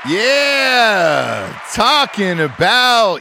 Yeah, talking about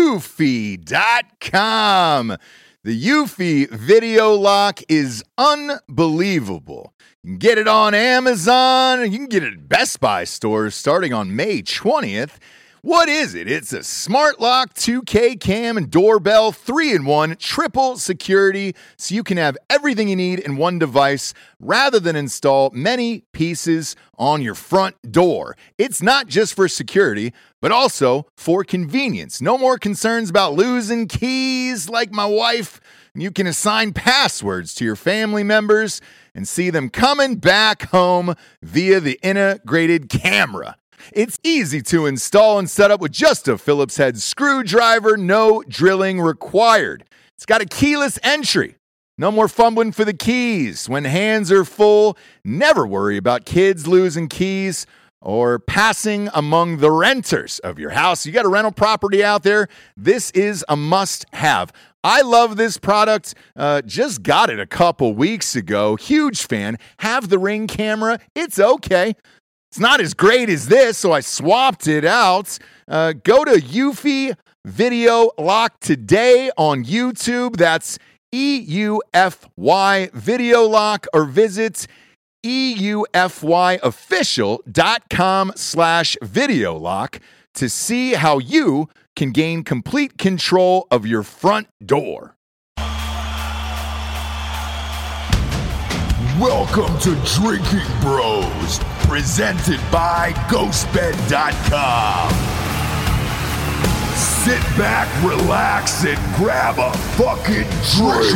Eufy.com. The Eufy video lock is unbelievable. You can get it on Amazon, you can get it at Best Buy stores starting on May 20th. What is it? It's a smart lock, 2K cam, and doorbell, 3-in-1, triple security, so you can have everything you need in one device rather than install many pieces on your front door. It's not just for security, but also for convenience. No more concerns about losing keys like my wife. You can assign passwords to your family members and see them coming back home via the integrated camera. It's easy to install and set up with just a Phillips head screwdriver, no drilling required. It's got a keyless entry. No more fumbling for the keys. When hands are full, never worry about kids losing keys or passing among the renters of your house. You got a rental property out there, this is a must-have. I love this product. Just got it a couple weeks ago. Huge fan. Have the Ring camera. It's okay. It's not as great as this, so I swapped it out. Go to Eufy Video Lock today on YouTube. That's EUFY Video Lock, or visit EUFYofficial.com/video lock to see how you can gain complete control of your front door. Welcome to Drinking Bros, presented by GhostBed.com. Sit back, relax, and grab a fucking drink.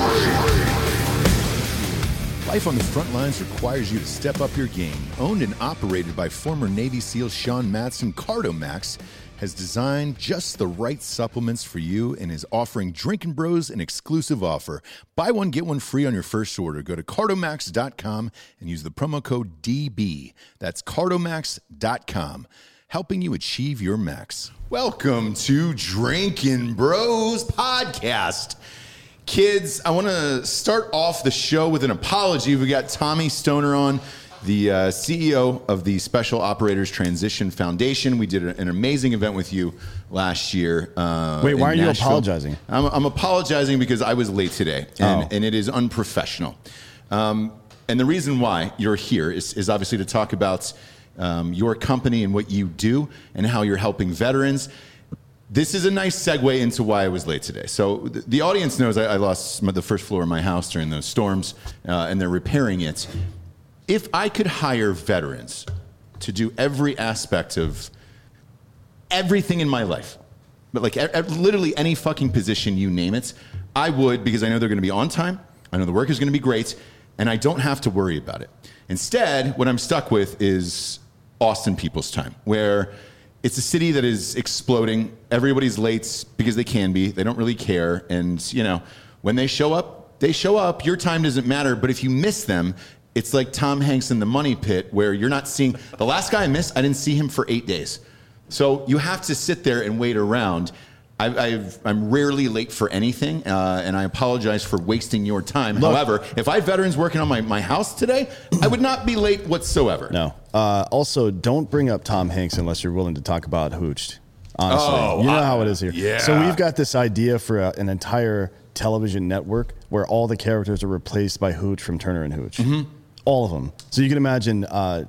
Life on the front lines requires you to step up your game. Owned and operated by former Navy SEAL Sean Matson, Cardomax has designed just the right supplements for you and is offering Drinkin' Bros an exclusive offer. Buy one, get one free on your first order. Go to Cardomax.com and use the promo code DB. That's Cardomax.com, helping you achieve your max. Welcome to Drinkin' Bros Podcast. Kids, I want to start off the show with an apology. We got Tommy Stoner on, the CEO of the Special Operators Transition Foundation. We did an amazing event with you last year. Wait, why are you apologizing? I'm apologizing because I was late today, and it is unprofessional. And the reason why you're here is obviously to talk about your company and what you do and how you're helping veterans. This is a nice segue into why I was late today. So the audience knows I lost the first floor of my house during those storms, and they're repairing it. If I could hire veterans to do every aspect of everything in my life, but like literally any fucking position, you name it, I would, because I know they're going to be on time. I know the work is going to be great, and I don't have to worry about it. Instead, what I'm stuck with is Austin People's Time, where it's a city that is exploding. Everybody's late because they can be. They don't really care. And, you know, when they show up, they show up. Your time doesn't matter. But if you miss them, it's like Tom Hanks in The Money Pit, where you're not seeing the last guy I missed. I didn't see him for 8 days. So you have to sit there and wait around. I'm rarely late for anything, and I apologize for wasting your time. Look, however, if I had veterans working on my house today, I would not be late whatsoever. No. Also, don't bring up Tom Hanks unless you're willing to talk about Hooched. Honestly, you know how it is here. Yeah. So we've got this idea for an entire television network where all the characters are replaced by Hooch from Turner and Hooch. Mm-hmm. All of them. So you can imagine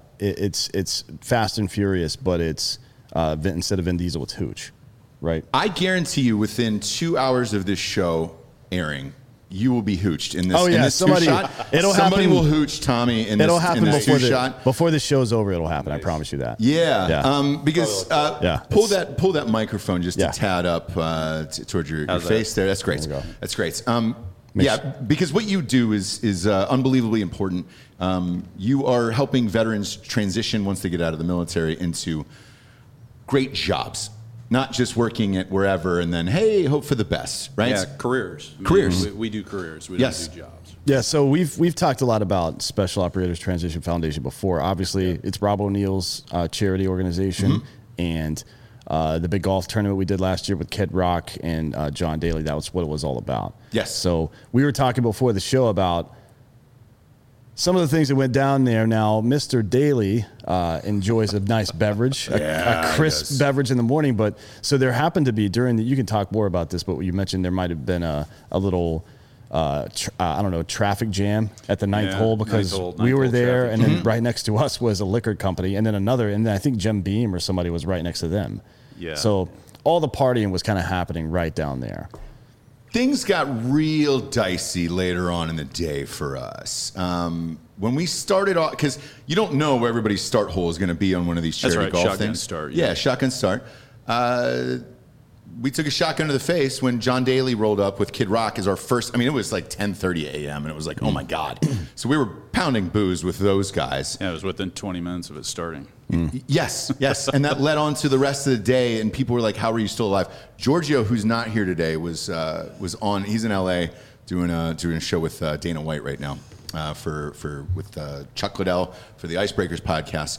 it's Fast and Furious, but it's instead of Vin Diesel, it's Hooch. Right. I guarantee you within 2 hours of this show airing, you will be hooched in this, in this somebody will hooch Tommy in it'll this, happen in this before two-shot. Before the show's over, it'll happen. Nice. I promise you that. Yeah. Because pull that microphone just a tad up towards your face there. That's great. That's great. Because what you do is unbelievably important. You are helping veterans transition once they get out of the military into great jobs. Not just working at wherever and then, hey, hope for the best, right? Yeah, careers. We do careers. We don't do jobs. Yeah, so we've talked a lot about Special Operators Transition Foundation before. Obviously, it's Rob O'Neill's charity organization, and the big golf tournament we did last year with Kid Rock and John Daly, that was what it was all about. Yes. So we were talking before the show about some of the things that went down there. Now, Mr. Daly enjoys a nice beverage, a crisp beverage in the morning. But so there happened to be you can talk more about this, but you mentioned there might have been a little, traffic jam at the ninth hole because we were there, and then right next to us was a liquor company, and then another, and then I think Jim Beam or somebody was right next to them. Yeah. So all the partying was kind of happening right down there. Things got real dicey later on in the day for us. When we started off, because you don't know where everybody's start hole is going to be on one of these charity golf shotgun things. Start, yeah, shotgun start. We took a shotgun to the face when John Daly rolled up with Kid Rock as our first. I mean, it was like 10:30 a.m. and it was like, oh my God. So we were pounding booze with those guys. Yeah, it was within 20 minutes of it starting. Yes. And that led on to the rest of the day, and people were like, how are you still alive? Giorgio, who's not here today, was on. He's in L.A. doing a show with Dana White right now with Chuck Liddell for the Icebreakers podcast.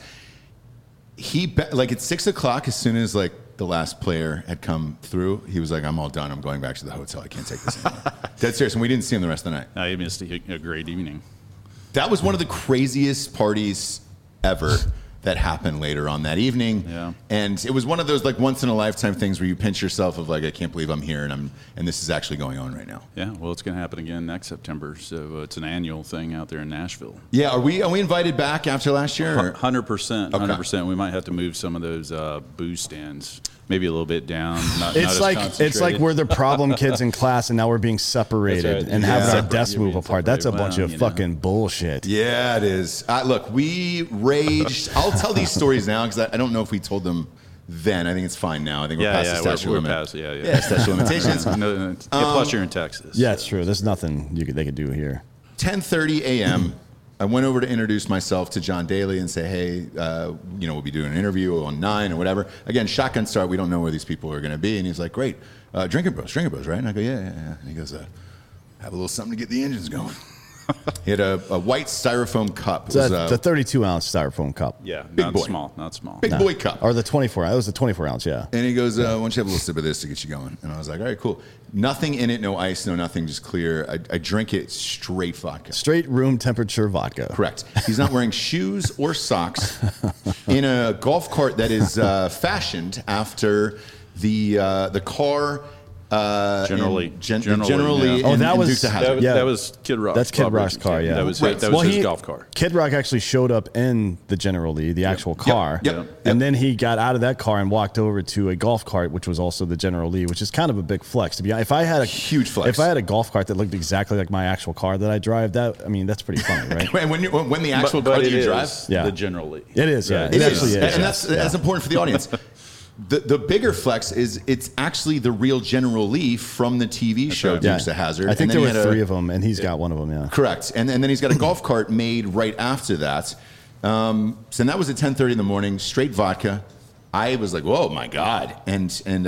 At 6 o'clock, as soon as the last player had come through, he was like, I'm all done. I'm going back to the hotel. I can't take this anymore. Dead serious. And we didn't see him the rest of the night. No, he missed a great evening. That was one of the craziest parties ever that happened later on that evening. Yeah. And it was one of those once in a lifetime things where you pinch yourself of I can't believe I'm here and this is actually going on right now. Yeah, well, it's going to happen again next September. So it's an annual thing out there in Nashville. Yeah, are we invited back after last year? 100%. 100%. We might have to move some of those booze stands maybe a little bit down. It's like we're the problem kids in class, and now we're being separated and having our desks move apart. That's a bunch of fucking bullshit. Yeah, it is. Look, we raged. I'll tell these stories now because I don't know if we told them then. I think it's fine now. I think we're past the statute limit. Yeah, statute of limitations. Plus, you're in Texas. Yeah, it's true. There's nothing they could do here. 10:30 a.m. I went over to introduce myself to John Daly and say, hey, we'll be doing an interview on 9 or whatever. Again, shotgun start. We don't know where these people are going to be. And he's like, great. Drinking Bros, right? And I go, yeah. And he goes, have a little something to get the engines going. He had a white styrofoam cup. It's a 32-ounce styrofoam cup. Yeah, big not boy. Small, not small. Big boy cup. Or the 24. It was the 24-ounce, yeah. And he goes, why don't you have a little sip of this to get you going? And I was like, all right, cool. Nothing in it, no ice, no nothing, just clear. I drink it straight vodka. Straight room temperature vodka. Correct. He's not wearing shoes or socks in a golf cart that is fashioned after the car. Generally. Oh, that was Kid Rock. That's Kid Rock's car. Yeah, that was his golf car. Kid Rock actually showed up in the General Lee, the actual car. Yep. And then he got out of that car and walked over to a golf cart, which was also the General Lee, which is kind of a big flex. To be honest, if I had a huge flex, if I had a golf cart that looked exactly like my actual car that I drive, that's pretty funny, right? And when the actual car that you drive, the General Lee, it is. Yeah, it actually is, and that's important for the audience. The bigger flex is it's actually the real General Lee from the TV show Dukes of Hazzard. I think there were 3 of them, and he's got one of them, yeah. Correct. And then he's got a golf cart made right after that. So that was at 10:30 in the morning, straight vodka. I was like, whoa, my God. And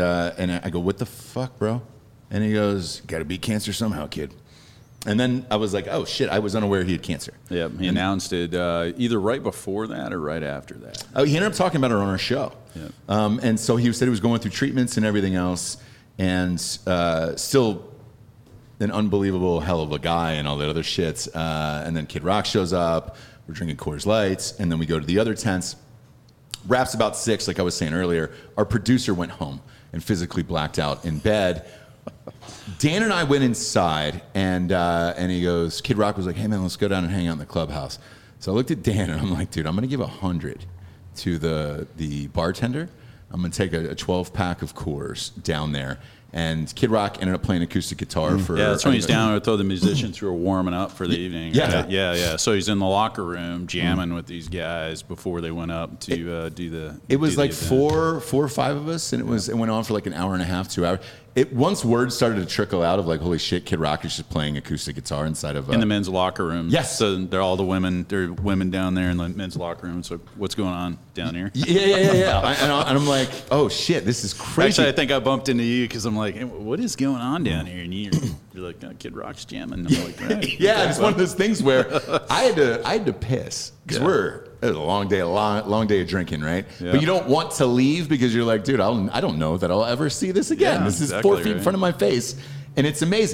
I go, what the fuck, bro? And he goes, got to beat cancer somehow, kid. And then I was like, oh, shit, I was unaware he had cancer. Yeah, he announced it either right before that or right after that. Oh, he ended up talking about it on our show. Yeah. And so he said he was going through treatments and everything else, and still an unbelievable hell of a guy and all that other shit. And then Kid Rock shows up. We're drinking Coors Lights, and then we go to the other tents. Wraps about 6, like I was saying earlier. Our producer went home and physically blacked out in bed. Dan and I went inside, and he goes, Kid Rock was like, hey, man, let's go down and hang out in the clubhouse. So I looked at Dan, and I'm like, dude, I'm going to give 100 to the bartender. I'm going to take a 12-pack of Coors down there. And Kid Rock ended up playing acoustic guitar for... Yeah, that's when he's down with the musicians who are warming up for the evening. Yeah. Yeah. So he's in the locker room jamming with these guys before they went up to do the... It was like four or five of us, and it went on for like an hour and a half, 2 hours. Once words started to trickle out of like, holy shit, Kid Rock is just playing acoustic guitar inside of... in the men's locker room. Yes. So they're all there are women down there in the men's locker room. So what's going on down here? Yeah. And I'm like, oh shit, this is crazy. Actually, I think I bumped into you because I'm like, hey, what is going on down here? And you're like, oh, Kid Rock's jamming. And I'm like, right. Yeah, it's one of those things where I had to piss because it was a long day of drinking, right? Yeah. But you don't want to leave because you're like, dude, I don't know that I'll ever see this again. Yeah, this is 4 feet in front of my face, and it's amazing.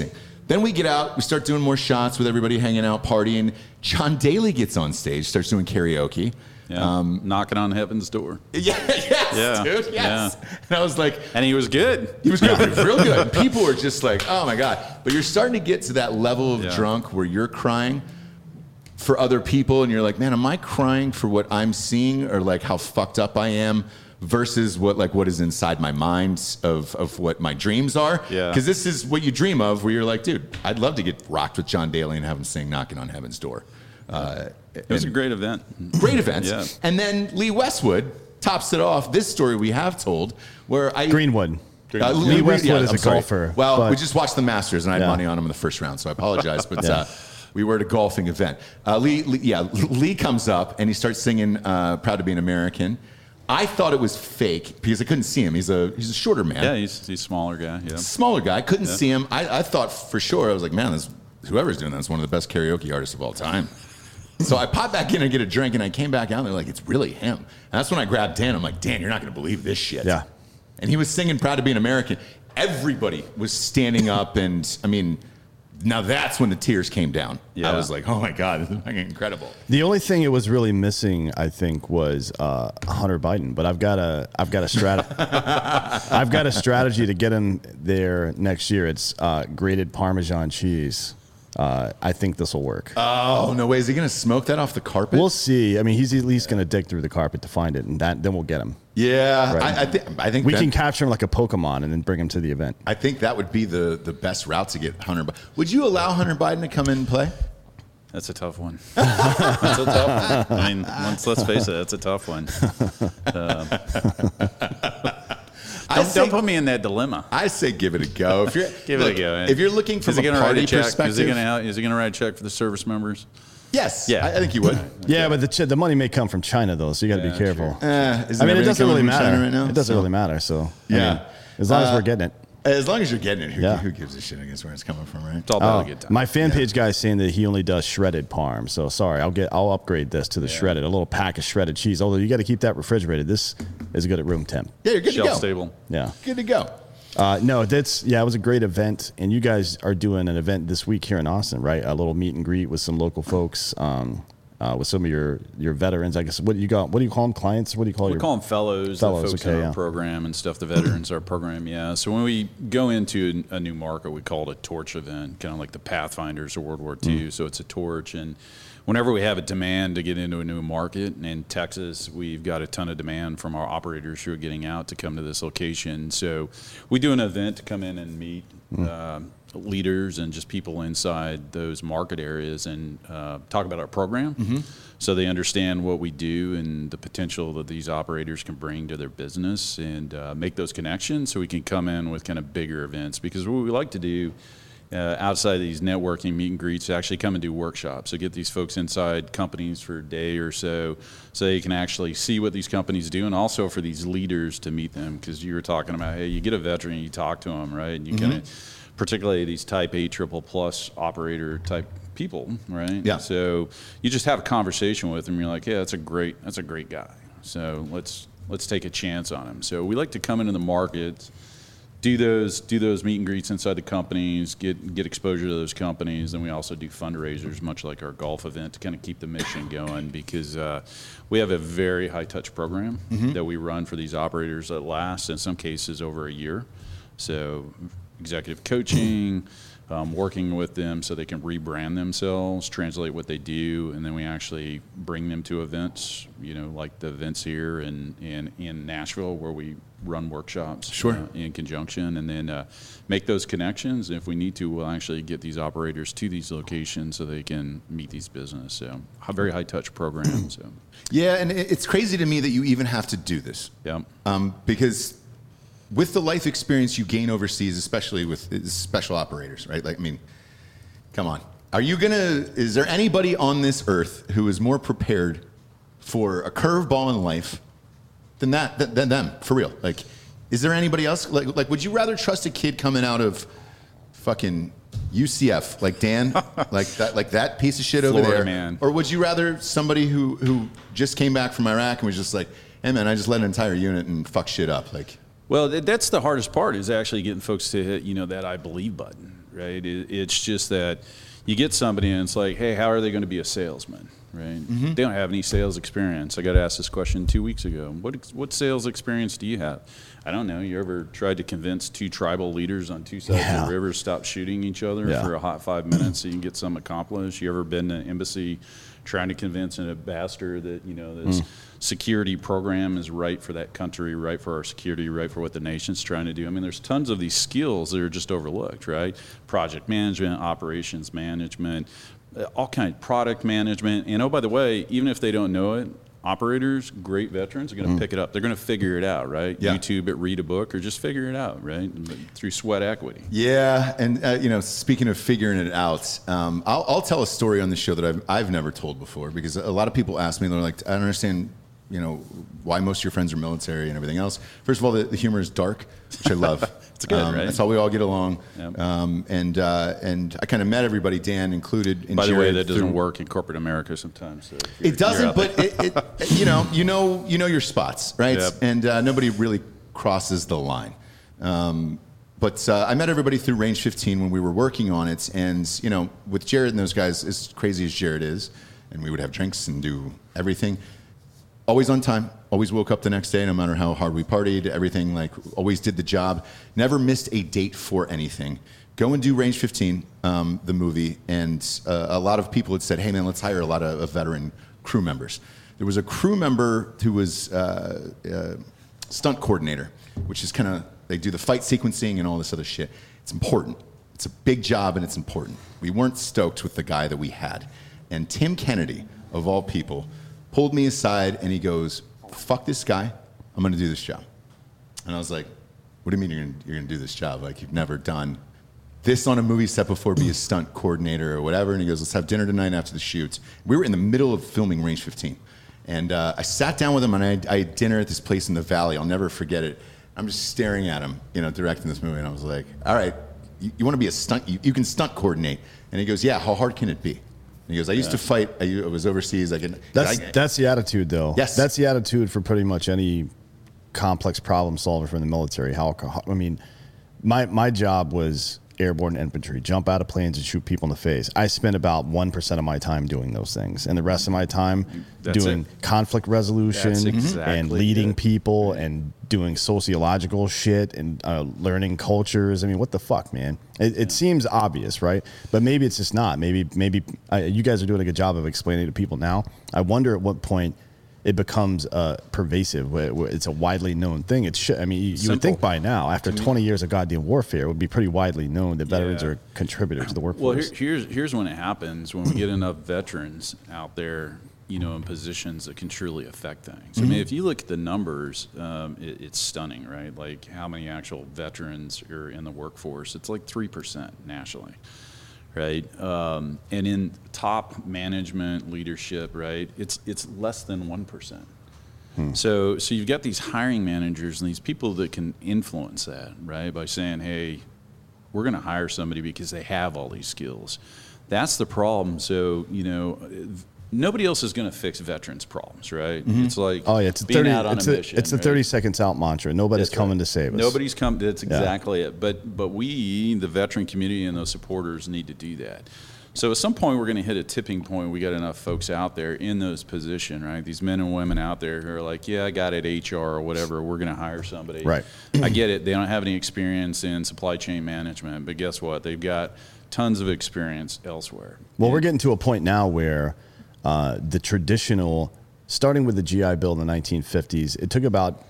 Then we get out, we start doing more shots with everybody hanging out, partying. John Daly gets on stage, starts doing karaoke. Yeah. Knocking on heaven's door. Yes, dude, yes. Yeah. And I was like, And he was good. he was good, he was real good. And people were just like, oh my God. But you're starting to get to that level of drunk where you're crying for other people and you're like, man, am I crying for what I'm seeing or like how fucked up I am versus what is inside my mind of what my dreams are? Yeah. Because this is what you dream of where you're like, dude, I'd love to get rocked with John Daly and have him sing Knocking on Heaven's Door. It was a great event. Great events. Yeah. And then Lee Westwood tops it off. This story we have told where Greenwood. Lee Westwood is I'm a sorry. golfer, Well, but- we just watched the Masters, and I had money on him in the first round, so I apologize. But we were at a golfing event. Lee comes up, and he starts singing Proud to Be an American. I thought it was fake because I couldn't see him. He's a shorter man. Yeah, he's a smaller guy. Yeah. Smaller guy. Couldn't see him. I thought for sure, I was like, man, whoever's doing that's one of the best karaoke artists of all time. So I popped back in and get a drink, and I came back out, and they're like, it's really him. And that's when I grabbed Dan. I'm like, Dan, you're not going to believe this shit. Yeah. And he was singing Proud to Be an American. Everybody was standing up, and I mean, now that's when the tears came down. Yeah. I was like, oh my God, this is fucking incredible. The only thing it was really missing, I think, was Hunter Biden. But I've got a strategy to get him there next year. It's grated Parmesan cheese. I think this will work. Oh, no way. Is he going to smoke that off the carpet? We'll see. I mean, he's at least going to dig through the carpet to find it, and then we'll get him. Yeah. Right. I think We can capture him like a Pokemon and then bring him to the event. I think that would be the best route to get Hunter Biden. Would you allow Hunter Biden to come in and play? That's a tough one. That's a tough one. I mean, let's face it, that's a tough one. Don't put me in that dilemma. I say give it a go. If you're, Give it a go. If you're looking from a party perspective, Is he going to write a check for the service members? yes, Yeah. I think he would. Yeah, but the money may come from China though, so you got to be careful. Isn't I mean, it everything doesn't coming really from matter. China right now? It doesn't really matter. So I Yeah. mean, as long as we're getting it. As long as you're getting it, Yeah. who gives a shit? I guess where it's coming from, right? It's all about a good time. My fan page guy is saying that he only does shredded parm. So sorry, I'll upgrade this to the shredded, a little pack of shredded cheese. Although you got to keep that refrigerated. This is good at room temp. Yeah, you're good Shelf to go. stable. Yeah. Good to go. No, it was a great event, and you guys are doing an event this week here in Austin, right? A little meet and greet with some local folks, with some of your veterans. I guess what do you call them? Clients? What do you call We call them fellows, the folks in our program and stuff. The veterans, our program, yeah. So when we go into a new market, we call it a torch event, kind of like the Pathfinders of World War II. So it's a torch, and whenever we have a demand to get into a new market, and in Texas, we've got a ton of demand from our operators who are getting out to come to this location. So we do an event to come in and meet leaders and just people inside those market areas and talk about our program so they understand what we do and the potential that these operators can bring to their business and make those connections so we can come in with kind of bigger events. Because what we like to do outside of these networking meet and greets, actually come and do workshops. So get these folks inside companies for a day or so they can actually see what these companies do, and also for these leaders to meet them. Because you were talking about, hey, you get a veteran, you talk to them, right? And you kind of, particularly these type A triple plus operator type people, right? Yeah. So you just have a conversation with them. You're like, yeah, that's a great guy. So let's take a chance on him. So we like to come into the market, do those meet and greets inside the companies, get exposure to those companies. Then we also do fundraisers, much like our golf event, to kind of keep the mission going, because we have a very high touch program that we run for these operators that lasts in some cases over a year. So executive coaching, working with them so they can rebrand themselves, translate what they do, and then we actually bring them to events, like the events here in Nashville where we run workshops in conjunction, and then make those connections. And if we need to, we'll actually get these operators to these locations so they can meet these business. So a very high touch program. So Yeah, and it's crazy to me that you even have to do this. yeah. Because with the life experience you gain overseas, especially with special operators, right? Like, I mean, come on. Is there anybody on this earth who is more prepared for a curveball in life than them, for real? Like, is there anybody else? Like, would you rather trust a kid coming out of fucking UCF, like Dan, like that piece of shit over Florida there? man. Or would you rather somebody who just came back from Iraq and was just like, hey man, I just led an entire unit and fuck shit up, like? Well, that's the hardest part, is actually getting folks to hit, that I believe button, right? It's just that you get somebody and it's like, hey, how are they going to be a salesman, right? They don't have any sales experience. I got asked this question 2 weeks ago. What sales experience do you have? I don't know. You ever tried to convince two tribal leaders on two sides of the river to stop shooting each other for a hot 5 minutes so you can get something accomplished? You ever been to an embassy trying to convince an ambassador that, this security program is right for that country, right for our security, right for what the nation's trying to do? I mean, there's tons of these skills that are just overlooked, right? Project management, operations management, all kind of product management. And oh, by the way, even if they don't know it, operators, great veterans, are going to pick it up. They're going to figure it out, right? Yeah. YouTube it, read a book, or just figure it out, right? Through sweat equity. Yeah, and speaking of figuring it out, I'll tell a story on the show that I've never told before, because a lot of people ask me, they're like, I don't understand, why most of your friends are military and everything else. First of all, the humor is dark, which I love. It's good, right? That's how we all get along. Yep. And I kind of met everybody, Dan included. By the way, that doesn't work in corporate America sometimes. So it doesn't, but you know your spots, right? Yep. And nobody really crosses the line. But I met everybody through Range 15 when we were working on it, and with Jared and those guys, as crazy as Jared is, and we would have drinks and do everything. Always on time, always woke up the next day, no matter how hard we partied, everything, always did the job. Never missed a date for anything. Go and do Range 15, the movie, and a lot of people had said, hey man, let's hire a lot of veteran crew members. There was a crew member who was stunt coordinator, which is kind of, they do the fight sequencing and all this other shit. It's important. It's a big job and it's important. We weren't stoked with the guy that we had. And Tim Kennedy, of all people, pulled me aside and he goes, fuck this guy, I'm gonna do this job. And I was like, what do you mean you're gonna do this job? Like, you've never done this on a movie set before, be a stunt coordinator or whatever. And he goes, let's have dinner tonight after the shoot. We were in the middle of filming Range 15. And I sat down with him and I had dinner at this place in the Valley. I'll never forget it. I'm just staring at him, directing this movie. And I was like, all right, you wanna be a stunt, you can stunt coordinate. And he goes, yeah, how hard can it be? And he goes, I used to fight. I was overseas. That's the attitude, though. Yes, that's the attitude for pretty much any complex problem solver from the military. My job was airborne infantry, jump out of planes and shoot people in the face. I spent about 1% of my time doing those things, and the rest of my time doing conflict resolution and leading people and doing sociological shit and learning cultures. I mean, what the fuck, man? It seems obvious, right? But maybe it's just not. Maybe you guys are doing a good job of explaining it to people now. I wonder at what point it becomes pervasive. It's a widely known thing. You would think by now, after 20 years of goddamn warfare, it would be pretty widely known that veterans are contributors to the workforce. Well, here's when it happens, when we get enough veterans out there, in positions that can truly affect things. I mean, if you look at the numbers, it's stunning, right? Like how many actual veterans are in the workforce. It's like 3% nationally. Right, and in top management leadership, right, it's less than 1%. So you've got these hiring managers and these people that can influence that, right, by saying, hey, we're going to hire somebody because they have all these skills. That's the problem. So nobody else is going to fix veterans' problems, right? It's like being out on a mission. It's the 30 seconds out mantra. Nobody's coming to save us. Nobody's come. That's exactly it. But we, the veteran community and those supporters, need to do that. So at some point, we're going to hit a tipping point. We got enough folks out there in those positions, right? These men and women out there who are like, yeah, I got it, HR or whatever. We're going to hire somebody. Right. I get it. They don't have any experience in supply chain management, but guess what? They've got tons of experience elsewhere. Well, we're getting to a point now where the traditional, starting with the GI Bill in the 1950s, it took about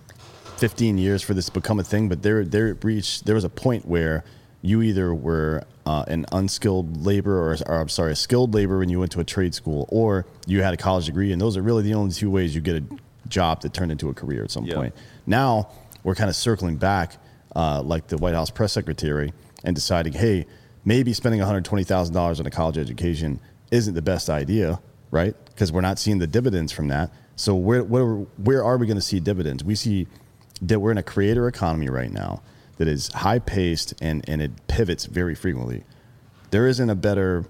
15 years for this to become a thing, but there was a point where you either were an unskilled laborer or a skilled laborer when you went to a trade school, or you had a college degree, and those are really the only two ways you get a job that turned into a career at some point. Now we're kind of circling back like the White House press secretary and deciding, hey, maybe spending $120,000 on a college education isn't the best idea, right? Because we're not seeing the dividends from that. So where are we going to see dividends? We see that we're in a creator economy right now that is high-paced and it pivots very frequently. There isn't a better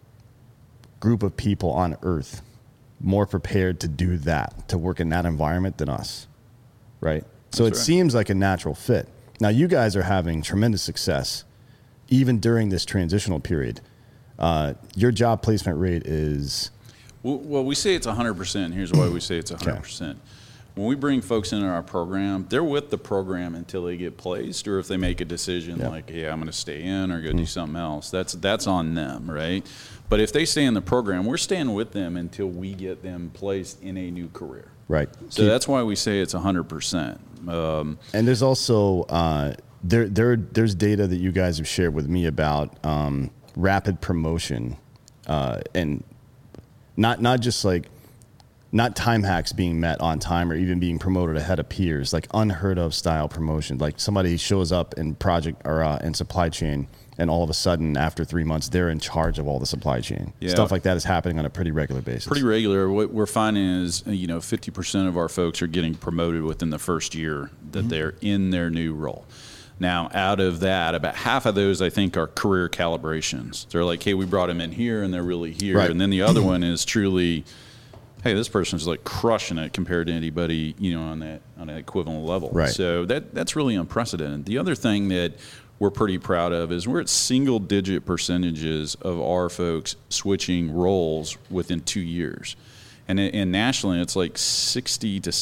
group of people on Earth more prepared to do that, to work in that environment than us, right? So it seems like a natural fit. Now, you guys are having tremendous success even during this transitional period, your job placement rate is... Well, we say it's 100%. Here's why we say it's 100%. Okay. When we bring folks into our program, they're with the program until they get placed, or if they make a decision like, hey, I'm going to stay in or go do something else. That's on them, right? But if they stay in the program, we're staying with them until we get them placed in a new career. Right. So that's why we say it's 100%. And there's also there's data that you guys have shared with me about rapid promotion, and not just like, not time hacks being met on time or even being promoted ahead of peers, like unheard of style promotion. Like somebody shows up in project or in supply chain, and all of a sudden after 3 months, they're in charge of all the supply chain. Yeah. Stuff like that is happening on a pretty regular basis. Pretty regular. What we're finding is, 50% of our folks are getting promoted within the first year that they're in their new role. Now, out of that, about half of those, I think, are career calibrations. They're like, hey, we brought them in here, and they're really here. Right. And then the other one is truly, hey, this person's like crushing it compared to anybody, on that equivalent level. Right. So that's really unprecedented. The other thing that we're pretty proud of is we're at single-digit percentages of our folks switching roles within 2 years. And nationally, it's like 65 to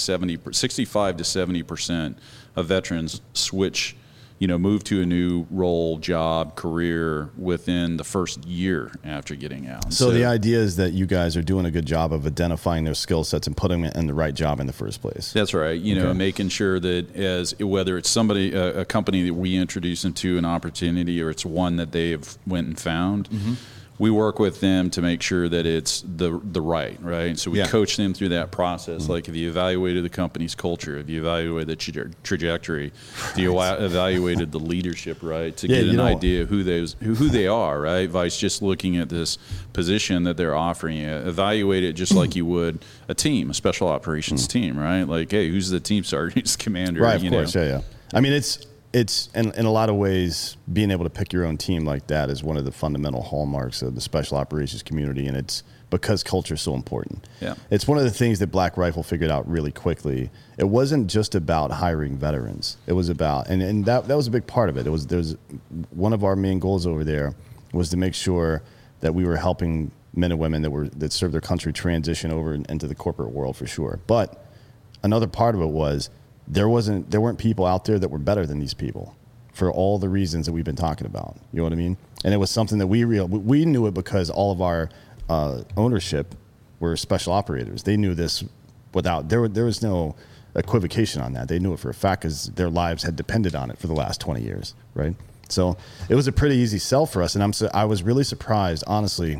70% of veterans switch, move to a new role, job, career within the first year after getting out. So the idea is that you guys are doing a good job of identifying their skill sets and putting them in the right job in the first place. That's right. Making sure that whether it's somebody, a company that we introduce into an opportunity, or it's one that they've went and found, we work with them to make sure that it's the right? So we coach them through that process. Like, have you evaluated the company's culture? Have you evaluated the trajectory? Have you evaluated the leadership, right? To get an idea of who they are, right? Vice just looking at this position that they're offering you. Evaluate it just like you would a team, a special operations team, right? Like, hey, who's the team sergeant, who's the commander? Right, of course, yeah. I mean, it's in a lot of ways, being able to pick your own team like that is one of the fundamental hallmarks of the special operations community, and it's because culture is so important. Yeah. It's one of the things that Black Rifle figured out really quickly. It wasn't just about hiring veterans. It was about, and that was a big part of it. There's one of our main goals over there was to make sure that we were helping men and women that served their country transition over into the corporate world, for sure. But another part of it was, there weren't people out there that were better than these people for all the reasons that we've been talking about. You know what I mean? And it was something that we knew it because all of our ownership were special operators. They knew this without, there was no equivocation on that. They knew it for a fact because their lives had depended on it for the last 20 years, right? So it was a pretty easy sell for us. And I was really surprised, honestly,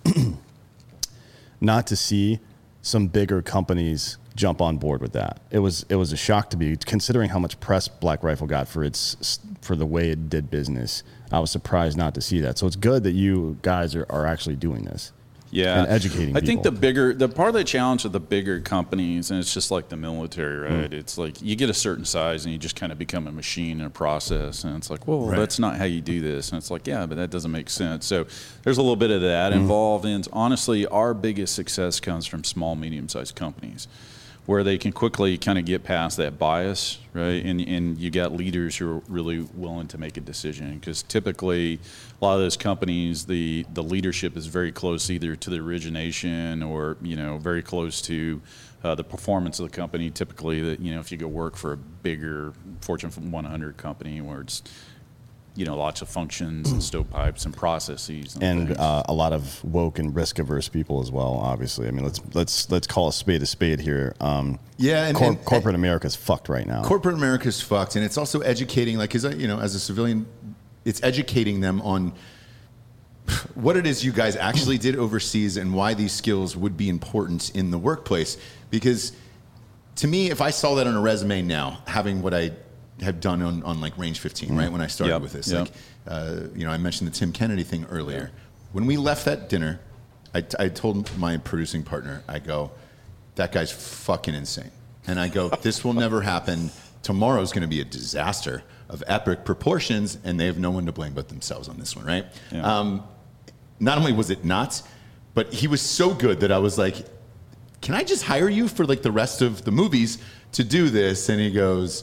not to see some bigger companies jump on board with that. It was a shock to me, considering how much press Black Rifle got for the way it did business. I was surprised not to see that. So it's good that you guys are actually doing this. Yeah, and educating people. I think the part of the challenge of the bigger companies, and it's just like the military, right? It's like you get a certain size and you just kind of become a machine in a process, and it's like, well, that's not how you do this, and it's like, yeah, but that doesn't make sense. So there's a little bit of that involved, and honestly, our biggest success comes from small, medium-sized companies, where they can quickly kind of get past that bias, right? And you got leaders who are really willing to make a decision, because typically a lot of those companies, the leadership is very close either to the origination or, very close to the performance of the company. Typically, that if you go work for a bigger Fortune 100 company where it's lots of functions and stovepipes and processes and a lot of woke and risk averse people as well. Obviously, I mean, let's call a spade here. Corporate America's fucked right now. Corporate America's fucked, and it's also educating. Like, as a civilian, it's educating them on what it is you guys actually did overseas and why these skills would be important in the workplace. Because to me, if I saw that on a resume now, having what I have done on like Range 15, right? When I started with this, I mentioned the Tim Kennedy thing earlier. When we left that dinner, I told my producing partner, I go, that guy's fucking insane. And I go, this will never happen. Tomorrow's going to be a disaster of epic proportions, and they have no one to blame but themselves on this one, right? Yeah. Not only was it not, but he was so good that I was like, can I just hire you for like the rest of the movies to do this? And he goes,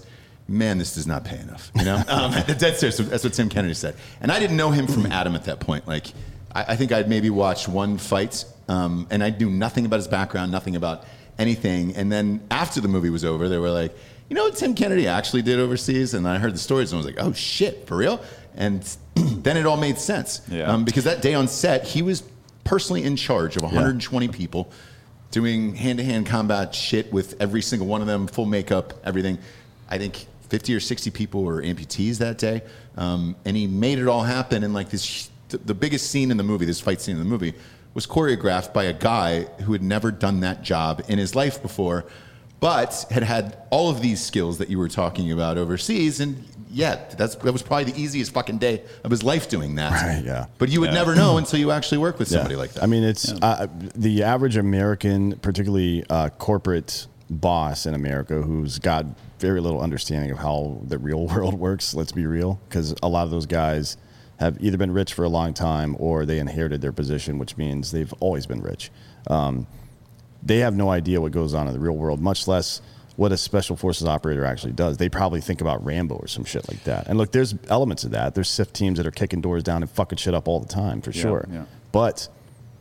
man, this does not pay enough. You know, that's what Tim Kennedy said. And I didn't know him from Adam at that point. Like, I think I'd maybe watched one fight, and I knew nothing about his background, nothing about anything. And then after the movie was over, they were like, you know what Tim Kennedy actually did overseas? And I heard the stories, and I was like, oh shit, for real? And then it all made sense. Yeah. Because that day on set, he was personally in charge of 120 people, doing hand-to-hand combat shit with every single one of them, full makeup, everything. I think 50 or 60 people were amputees that day. And he made it all happen. And like this, the biggest scene in the movie, this fight scene in the movie, was choreographed by a guy who had never done that job in his life before, but had all of these skills that you were talking about overseas. And that was probably the easiest fucking day of his life doing that. Right, yeah. But you would never know until you actually work with somebody like that. I mean, it's the average American, particularly corporate boss in America, who's got very little understanding of how the real world works. Let's be real, because a lot of those guys have either been rich for a long time or they inherited their position, which means they've always been rich. They have no idea what goes on in the real world, much less what a special forces operator actually does. They probably think about Rambo or some shit like that. And look, there's elements of that. There's SIF teams that are kicking doors down and fucking shit up all the time, for sure. Yeah. But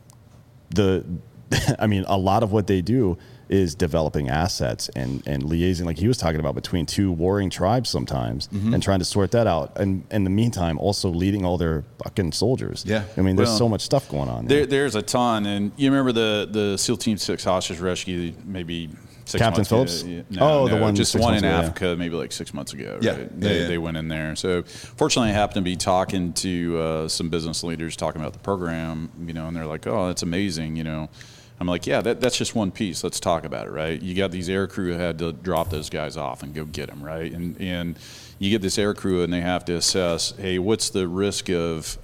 a lot of what they do is developing assets and liaising, like he was talking about, between two warring tribes sometimes, and trying to sort that out. And in the meantime, also leading all their fucking soldiers. Yeah. I mean, there's so much stuff going on. There's a ton. And you remember the SEAL Team 6 hostage rescue maybe 6 Captain months Phillips? ago. The one just 6 one months in ago, Africa, maybe like 6 months ago. Yeah. Right? They went in there. So fortunately, I happened to be talking to some business leaders talking about the program, and they're like, oh, that's amazing, I'm like, yeah, that's just one piece. Let's talk about it, right? You got these air crew who had to drop those guys off and go get them, right? And you get this air crew and they have to assess, hey, what's the risk of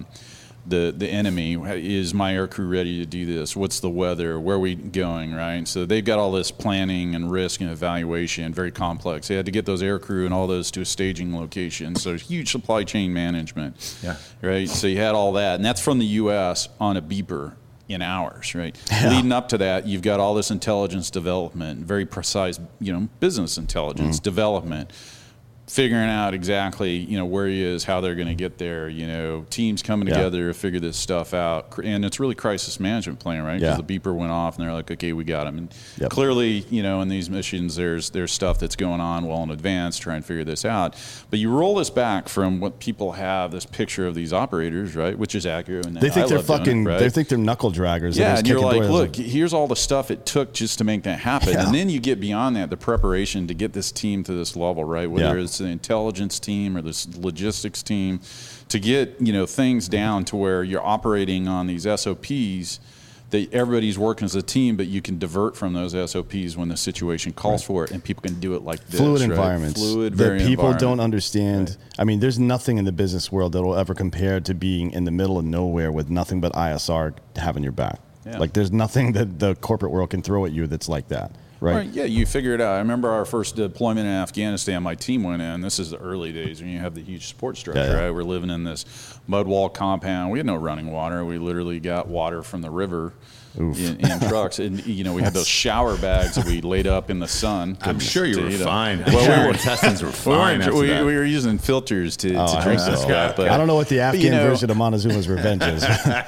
the enemy? Is my air crew ready to do this? What's the weather? Where are we going, right? So they've got all this planning and risk and evaluation, very complex. They had to get those air crew and all those to a staging location. So huge supply chain management, right? So you had all that. And that's from the U.S. on a beeper in hours, right? Yeah. Leading up to that, you've got all this intelligence development, very precise, business intelligence development, figuring out exactly, where he is, how they're going to get there, teams coming together to figure this stuff out. And it's really crisis management plan, right? Because the beeper went off and they're like, okay, we got him. And clearly, in these missions, there's stuff that's going on well in advance, trying to figure this out. But you roll this back from what people have, this picture of these operators, right? Which is accurate. And they think they're fucking, right? They think they're knuckle draggers. Yeah, and you're like, look, here's all the stuff it took just to make that happen. Yeah. And then you get beyond that, the preparation to get this team to this level, right? Whether it's the intelligence team or this logistics team, to get things down to where you're operating on these SOPs that everybody's working as a team, but you can divert from those SOPs when the situation calls for it, and people can do it like this. Fluid environments. Fluid, that people don't understand. Right. I mean, there's nothing in the business world that will ever compare to being in the middle of nowhere with nothing but ISR having your back. Yeah. Like, there's nothing that the corporate world can throw at you that's like that. Right. Yeah, you figure it out. I remember our first deployment in Afghanistan, my team went in. This is the early days when you have the huge support structure, right? We're living in this mud wall compound. We had no running water. We literally got water from the river in trucks. And, we had those shower bags that we laid up in the sun. I'm sure you were fine. Well, our intestines were fine. We were using filters to drink this stuff. But I don't know what the Afghan version of Montezuma's revenge is.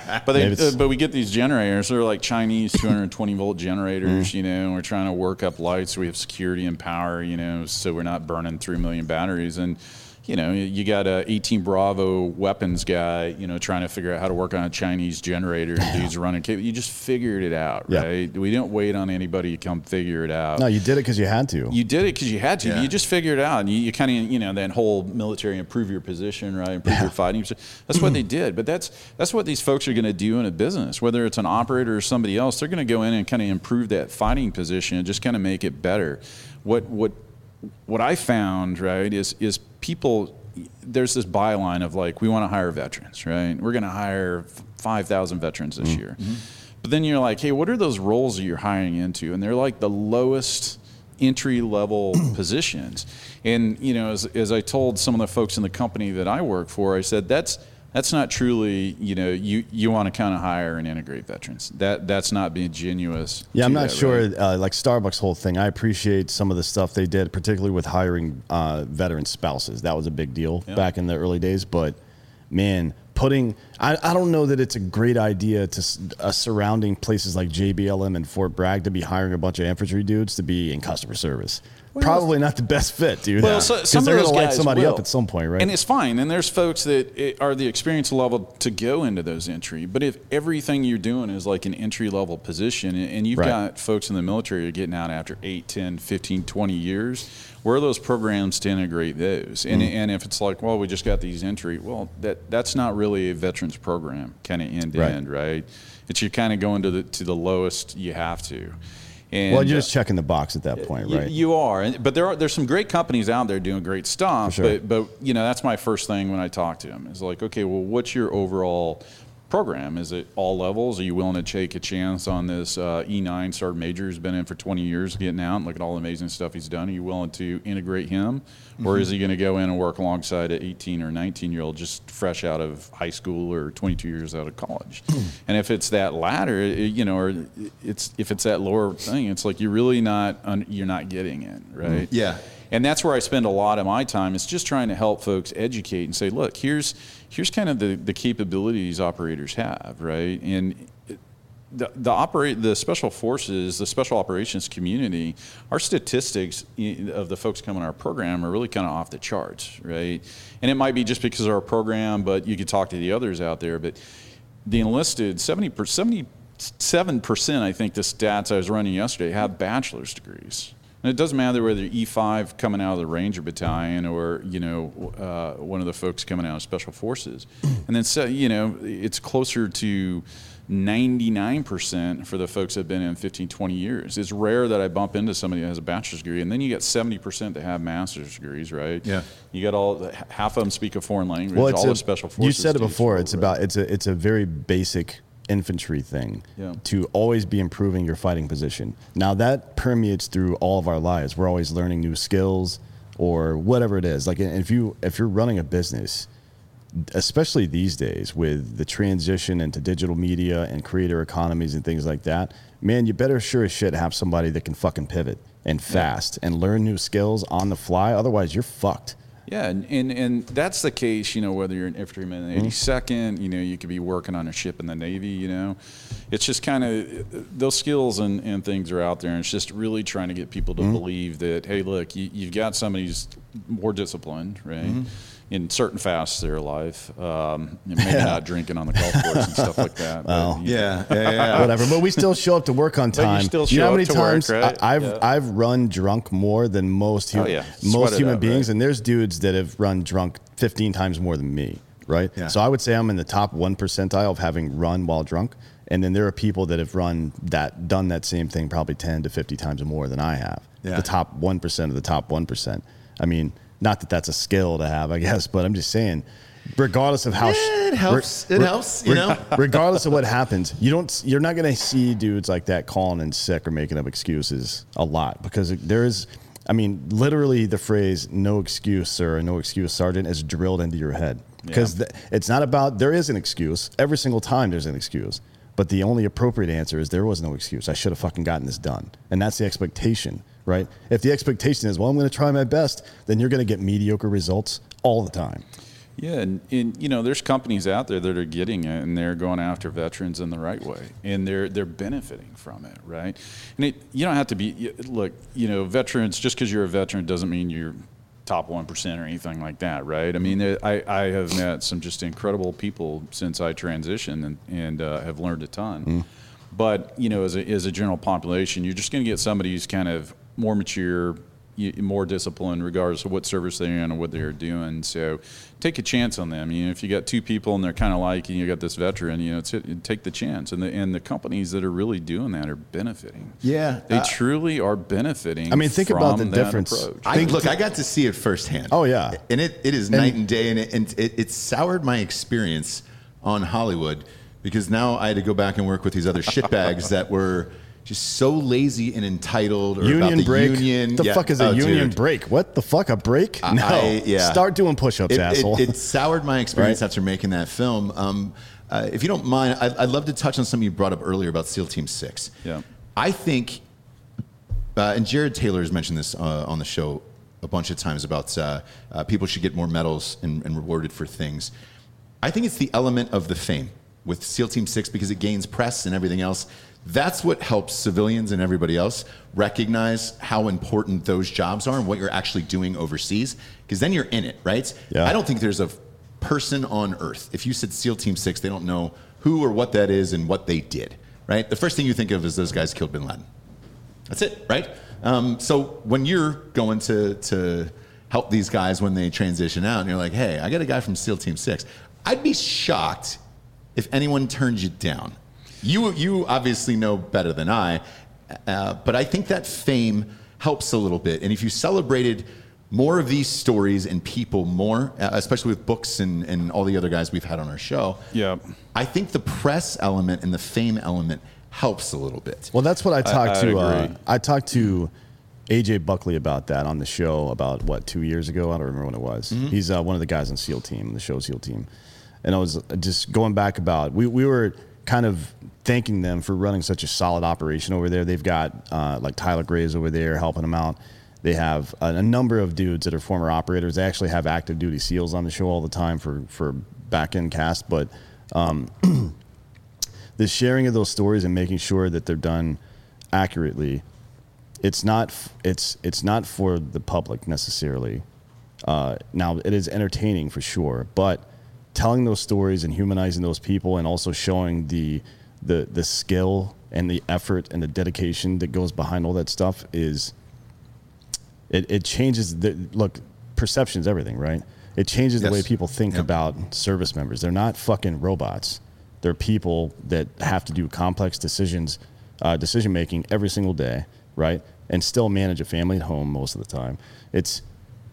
But we get these generators. They're like Chinese 220-volt generators, and we're trying to work up lights. We have security and power, so we're not burning 3 million batteries. And you got a 18 Bravo weapons guy, trying to figure out how to work on a Chinese generator, and dudes running cable. You just figured it out, right? We didn't wait on anybody to come figure it out. No, you did it because you had to. You did it because you had to. Yeah. You just figured it out. And you kind of, that whole military improve your position, right? Improve your fighting. That's what they did. But that's what these folks are going to do in a business. Whether it's an operator or somebody else, they're going to go in and kind of improve that fighting position and just kind of make it better. What I found, right, is people, there's this byline of like, we want to hire veterans, right? We're going to hire 5,000 veterans this year. Mm-hmm. But then you're like, hey, what are those roles that you're hiring into? And they're like the lowest entry-level positions. And, as I told some of the folks in the company that I work for, I said, that's That's not truly, you want to kind of hire and integrate veterans. That's not being genuine. Yeah, I'm not sure. Right? Like Starbucks' whole thing, I appreciate some of the stuff they did, particularly with hiring veteran spouses. That was a big deal back in the early days. But man, I don't know that it's a great idea to surrounding places like JBLM and Fort Bragg to be hiring a bunch of infantry dudes to be in customer service. Well, probably not the best fit, dude. Well, some they're going to light somebody up at some point, right? And it's fine. And there's folks that are the experience level to go into those entry. But if everything you're doing is like an entry level position, and you've got folks in the military who are getting out after 8, 10, 15, 20 years, where are those programs to integrate those? And if it's like, well, we just got these entry, well, that's not really a veterans program, kind of end to end, right? It's you're kind of going to the lowest you have to. And, well, you're just checking the box at that point, right? You are, but there's some great companies out there doing great stuff. Sure. But that's my first thing when I talk to them is like, okay, well, what's your overall program? Is it all levels? Are you willing to take a chance on this E9 Sergeant Major who's been in for 20 years getting out and look at all the amazing stuff he's done? Are you willing to integrate him? Or is he going to go in and work alongside an 18 or 19-year-old just fresh out of high school or 22 years out of college? And if it's that latter, or if it's that lower thing, it's like you're really you're not getting it, right? Yeah. And that's where I spend a lot of my time is just trying to help folks educate and say, look, here's kind of the capabilities operators have, right? And the special forces, the special operations community, our statistics of the folks coming in our program are really kind of off the charts, right? And it might be just because of our program, but you could talk to the others out there. But the enlisted, 77%, I think, the stats I was running yesterday, have bachelor's degrees. And it doesn't matter whether you're E5 coming out of the Ranger Battalion or, one of the folks coming out of Special Forces. And then, it's closer to 99% for the folks that have been in 15, 20 years. It's rare that I bump into somebody that has a bachelor's degree. And then you got 70% that have master's degrees, right? Yeah. You got half of them speak a foreign language. Well, all the Special Forces. You said it before. It's a very basic infantry thing to always be improving your fighting position. Now that permeates through all of our lives. We're always learning new skills or whatever it is. Like if you're running a business, especially these days with the transition into digital media and creator economies and things like that, man, you better sure as shit have somebody that can fucking pivot and fast and learn new skills on the fly. Otherwise, you're fucked. Yeah, and that's the case, whether you're an infantryman in the 82nd, you could be working on a ship in the Navy, It's just kind of, those skills and things are out there, and it's just really trying to get people to believe that, hey, look, you've got somebody who's more disciplined, right? In certain facets of their life, maybe not drinking on the golf course and stuff like that. Well, but, yeah. Whatever. But we still show up to work on time. But you still show how many up to times work, right? I've run drunk more than most human beings, and there's dudes that have run drunk 15 times more than me, right? Yeah. So I would say I'm in the top 1 percentile of having run while drunk. And then there are people that have done that same thing probably 10 to 50 times more than I have. Yeah. The top 1% of the top 1%. I mean, not that that's a skill to have, I guess, but I'm just saying, regardless of how it helps. Regardless of what happens, you're not going to see dudes like that calling in sick or making up excuses a lot, because literally the phrase "no excuse, sir," or "no excuse, sergeant" is drilled into your head, because it's not about there is an excuse every single time. There's an excuse. But the only appropriate answer is there was no excuse. I should have fucking gotten this done. And that's the expectation, right? If the expectation is, well, I'm going to try my best, then you're going to get mediocre results all the time. Yeah, and there's companies out there that are getting it, and they're going after veterans in the right way, and they're benefiting from it, right? And you don't have to be, look, veterans, just because you're a veteran doesn't mean you're top 1% or anything like that, right? I mean, I have met some just incredible people since I transitioned and have learned a ton. But, as a general population, you're just going to get somebody who's kind of more mature, more disciplined, regardless of what service they're in or what they're doing. So take a chance on them. If you got two people and they're kind of like, and you got this veteran, take the chance. And the companies that are really doing that are benefiting. Yeah. They truly are benefiting. I mean, think about the difference. I got to see it firsthand. Oh, yeah. And it is night and day, and it soured my experience on Hollywood, because now I had to go back and work with these other shitbags that were, just so lazy and entitled, or union about the break. union. The fuck is a union dude. break? What the fuck? A break? No. Start doing push-ups, asshole. It soured my experience Right? after making that film. If you don't mind, I'd love to touch on something you brought up earlier about SEAL Team 6. Yeah. I think, and Jared Taylor has mentioned this on the show a bunch of times about people should get more medals and rewarded for things. I think it's the element of the fame with SEAL Team 6 because it gains press and everything else. That's what helps civilians and everybody else recognize how important those jobs are and what you're actually doing overseas, because then you're in it, right? Yeah. I don't think there's a person on earth, if you said SEAL Team 6, they don't know who or what that is and what they did, right? The first thing you think of is those guys killed bin Laden. That's it, right? So when you're going to help these guys when they transition out and you're like, hey, I got a guy from SEAL Team 6, I'd be shocked if anyone turns you down. You obviously know better than I, but I think that fame helps a little bit. And if you celebrated more of these stories and people more, especially with books and all the other guys we've had on our show, I think the press element and the fame element helps a little bit. Well, that's what I talked to. agree. I talked to AJ Buckley about that on the show about 2 years ago. I don't remember when it was. Mm-hmm. He's one of the guys on SEAL Team, the show SEAL Team. And I was just going back about, we were kind of thanking them for running such a solid operation over there. They've got like Tyler Graves over there helping them out. They have a number of dudes that are former operators. They actually have active duty SEALs on the show all the time for back end cast. But the sharing of those stories and making sure that they're done accurately, it's not for the public necessarily. Now it is entertaining for sure, but telling those stories and humanizing those people and also showing the skill and the effort and the dedication that goes behind all that stuff is it changes perception is everything, right? It changes the way people think about service members. They're not fucking robots. They're people that have to do complex decision making every single day, right? And still manage a family at home most of the time. It's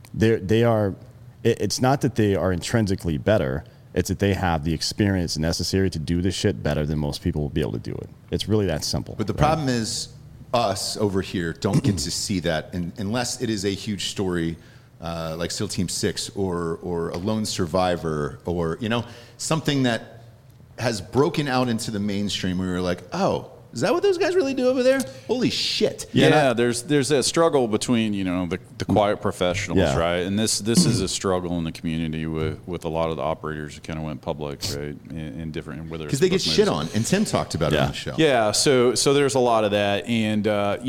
not that they are intrinsically better. It's that they have the experience necessary to do this shit better than most people will be able to do it. It's really that simple. But the problem is us over here don't get to see that unless it is a huge story like SEAL Team 6 or a lone survivor or, something that has broken out into the mainstream where you're like, oh, is that what those guys really do over there? Holy shit. Yeah, there's that struggle between, the quiet professionals, right? And this is a struggle in the community with a lot of the operators who kind of went public, right? In different, whether because they get shit on, and Tim talked about it on the show. Yeah, so there's a lot of that, and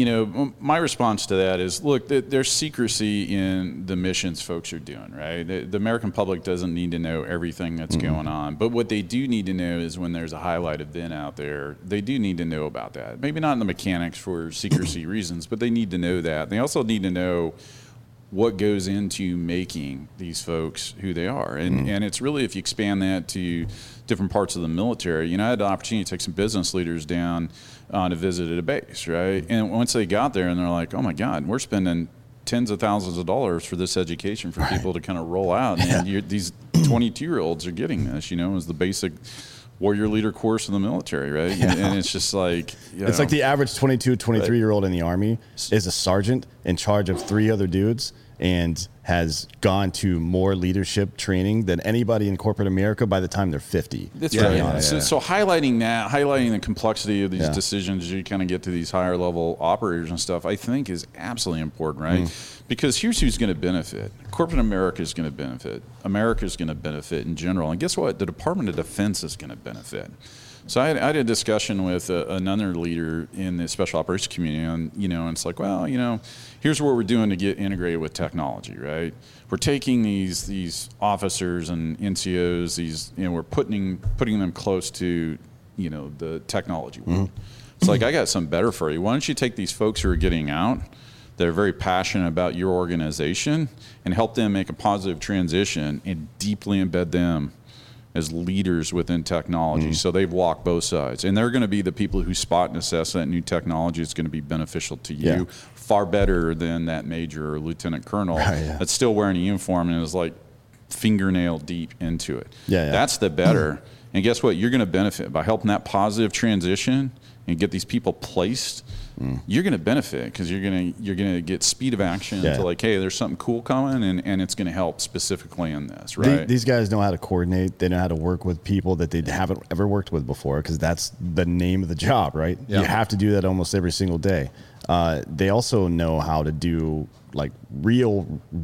my response to that is, look, there's secrecy in the missions folks are doing, right? The American public doesn't need to know everything that's going on, but what they do need to know is when there's a highlight event out there, they do need to know about that. Maybe not in the mechanics for secrecy reasons, but they need to know that. They also need to know what goes into making these folks who they are. And it's really, if you expand that to different parts of the military, I had the opportunity to take some business leaders down to visit at a base, right? And once they got there and they're like, oh my God, we're spending tens of thousands of dollars for this education for people to kind of roll out. And these 22-year-olds are getting this, as the basic warrior leader course in the military, right? And it's just like... It's like the average 22, 23-year-old in the Army is a sergeant in charge of 3 other dudes and has gone to more leadership training than anybody in corporate America by the time they're 50. That's right. So highlighting the complexity of these decisions as you kind of get to these higher level operators and stuff, I think is absolutely important, right? Because here's who's going to benefit. Corporate America is going to benefit. America is going to benefit in general. And guess what? The Department of Defense is going to benefit. So I had a discussion with another leader in the special operations community, and it's like, well, here's what we're doing to get integrated with technology, right? We're taking these officers and NCOs, we're putting them close to, the technology world. It's like, I got something better for you. Why don't you take these folks who are getting out, that are very passionate about your organization, and help them make a positive transition and deeply embed them as leaders within technology. So they've walked both sides. And they're going to be the people who spot and assess that new technology is going to be beneficial to you far better than that major or lieutenant colonel that's still wearing a uniform and is like fingernail deep into it. That's the better. And guess what? You're going to benefit by helping that positive transition and get these people placed, you're going to benefit because you're going to get speed of action to like, hey, there's something cool coming, and it's going to help specifically in this, right? These guys know how to coordinate. They know how to work with people that they haven't ever worked with before, because that's the name of the job, right? Yeah. You have to do that almost every single day. They also know how to do like real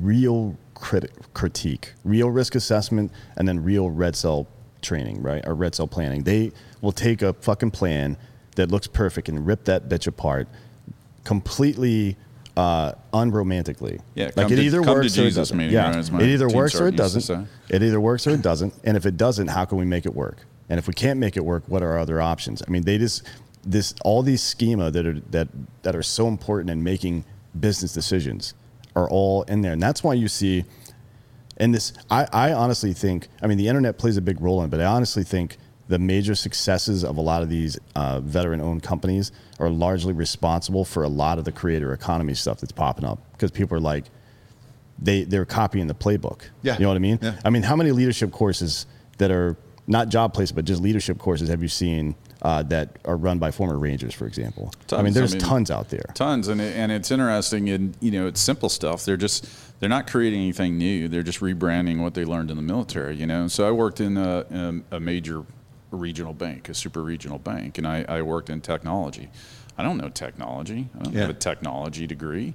critique, real risk assessment, and then real red cell training, right? Or red cell planning. They will take a fucking plan that looks perfect and rip that bitch apart completely unromantically. Yeah, like it either works or it doesn't. Yeah, it either works or it doesn't. It either works or it doesn't. And if it doesn't, how can we make it work? And if we can't make it work, what are our other options? I mean, all these schema that are so important in making business decisions are all in there. And that's why you see, and this, I honestly think, I mean, the internet plays a big role in it, but I honestly think the major successes of a lot of these veteran-owned companies are largely responsible for a lot of the creator economy stuff that's popping up, because people are like, they're copying the playbook. Yeah. You know what I mean? Yeah. I mean, how many leadership courses that are not job placement, but just leadership courses have you seen that are run by former Rangers, for example? Tons. I mean, there's tons out there. Tons, and it's interesting. And it's simple stuff. They're not creating anything new. They're just rebranding what they learned in the military. So I worked in a major regional bank, a super regional bank, and I worked in technology. I don't know technology. I don't have a technology degree.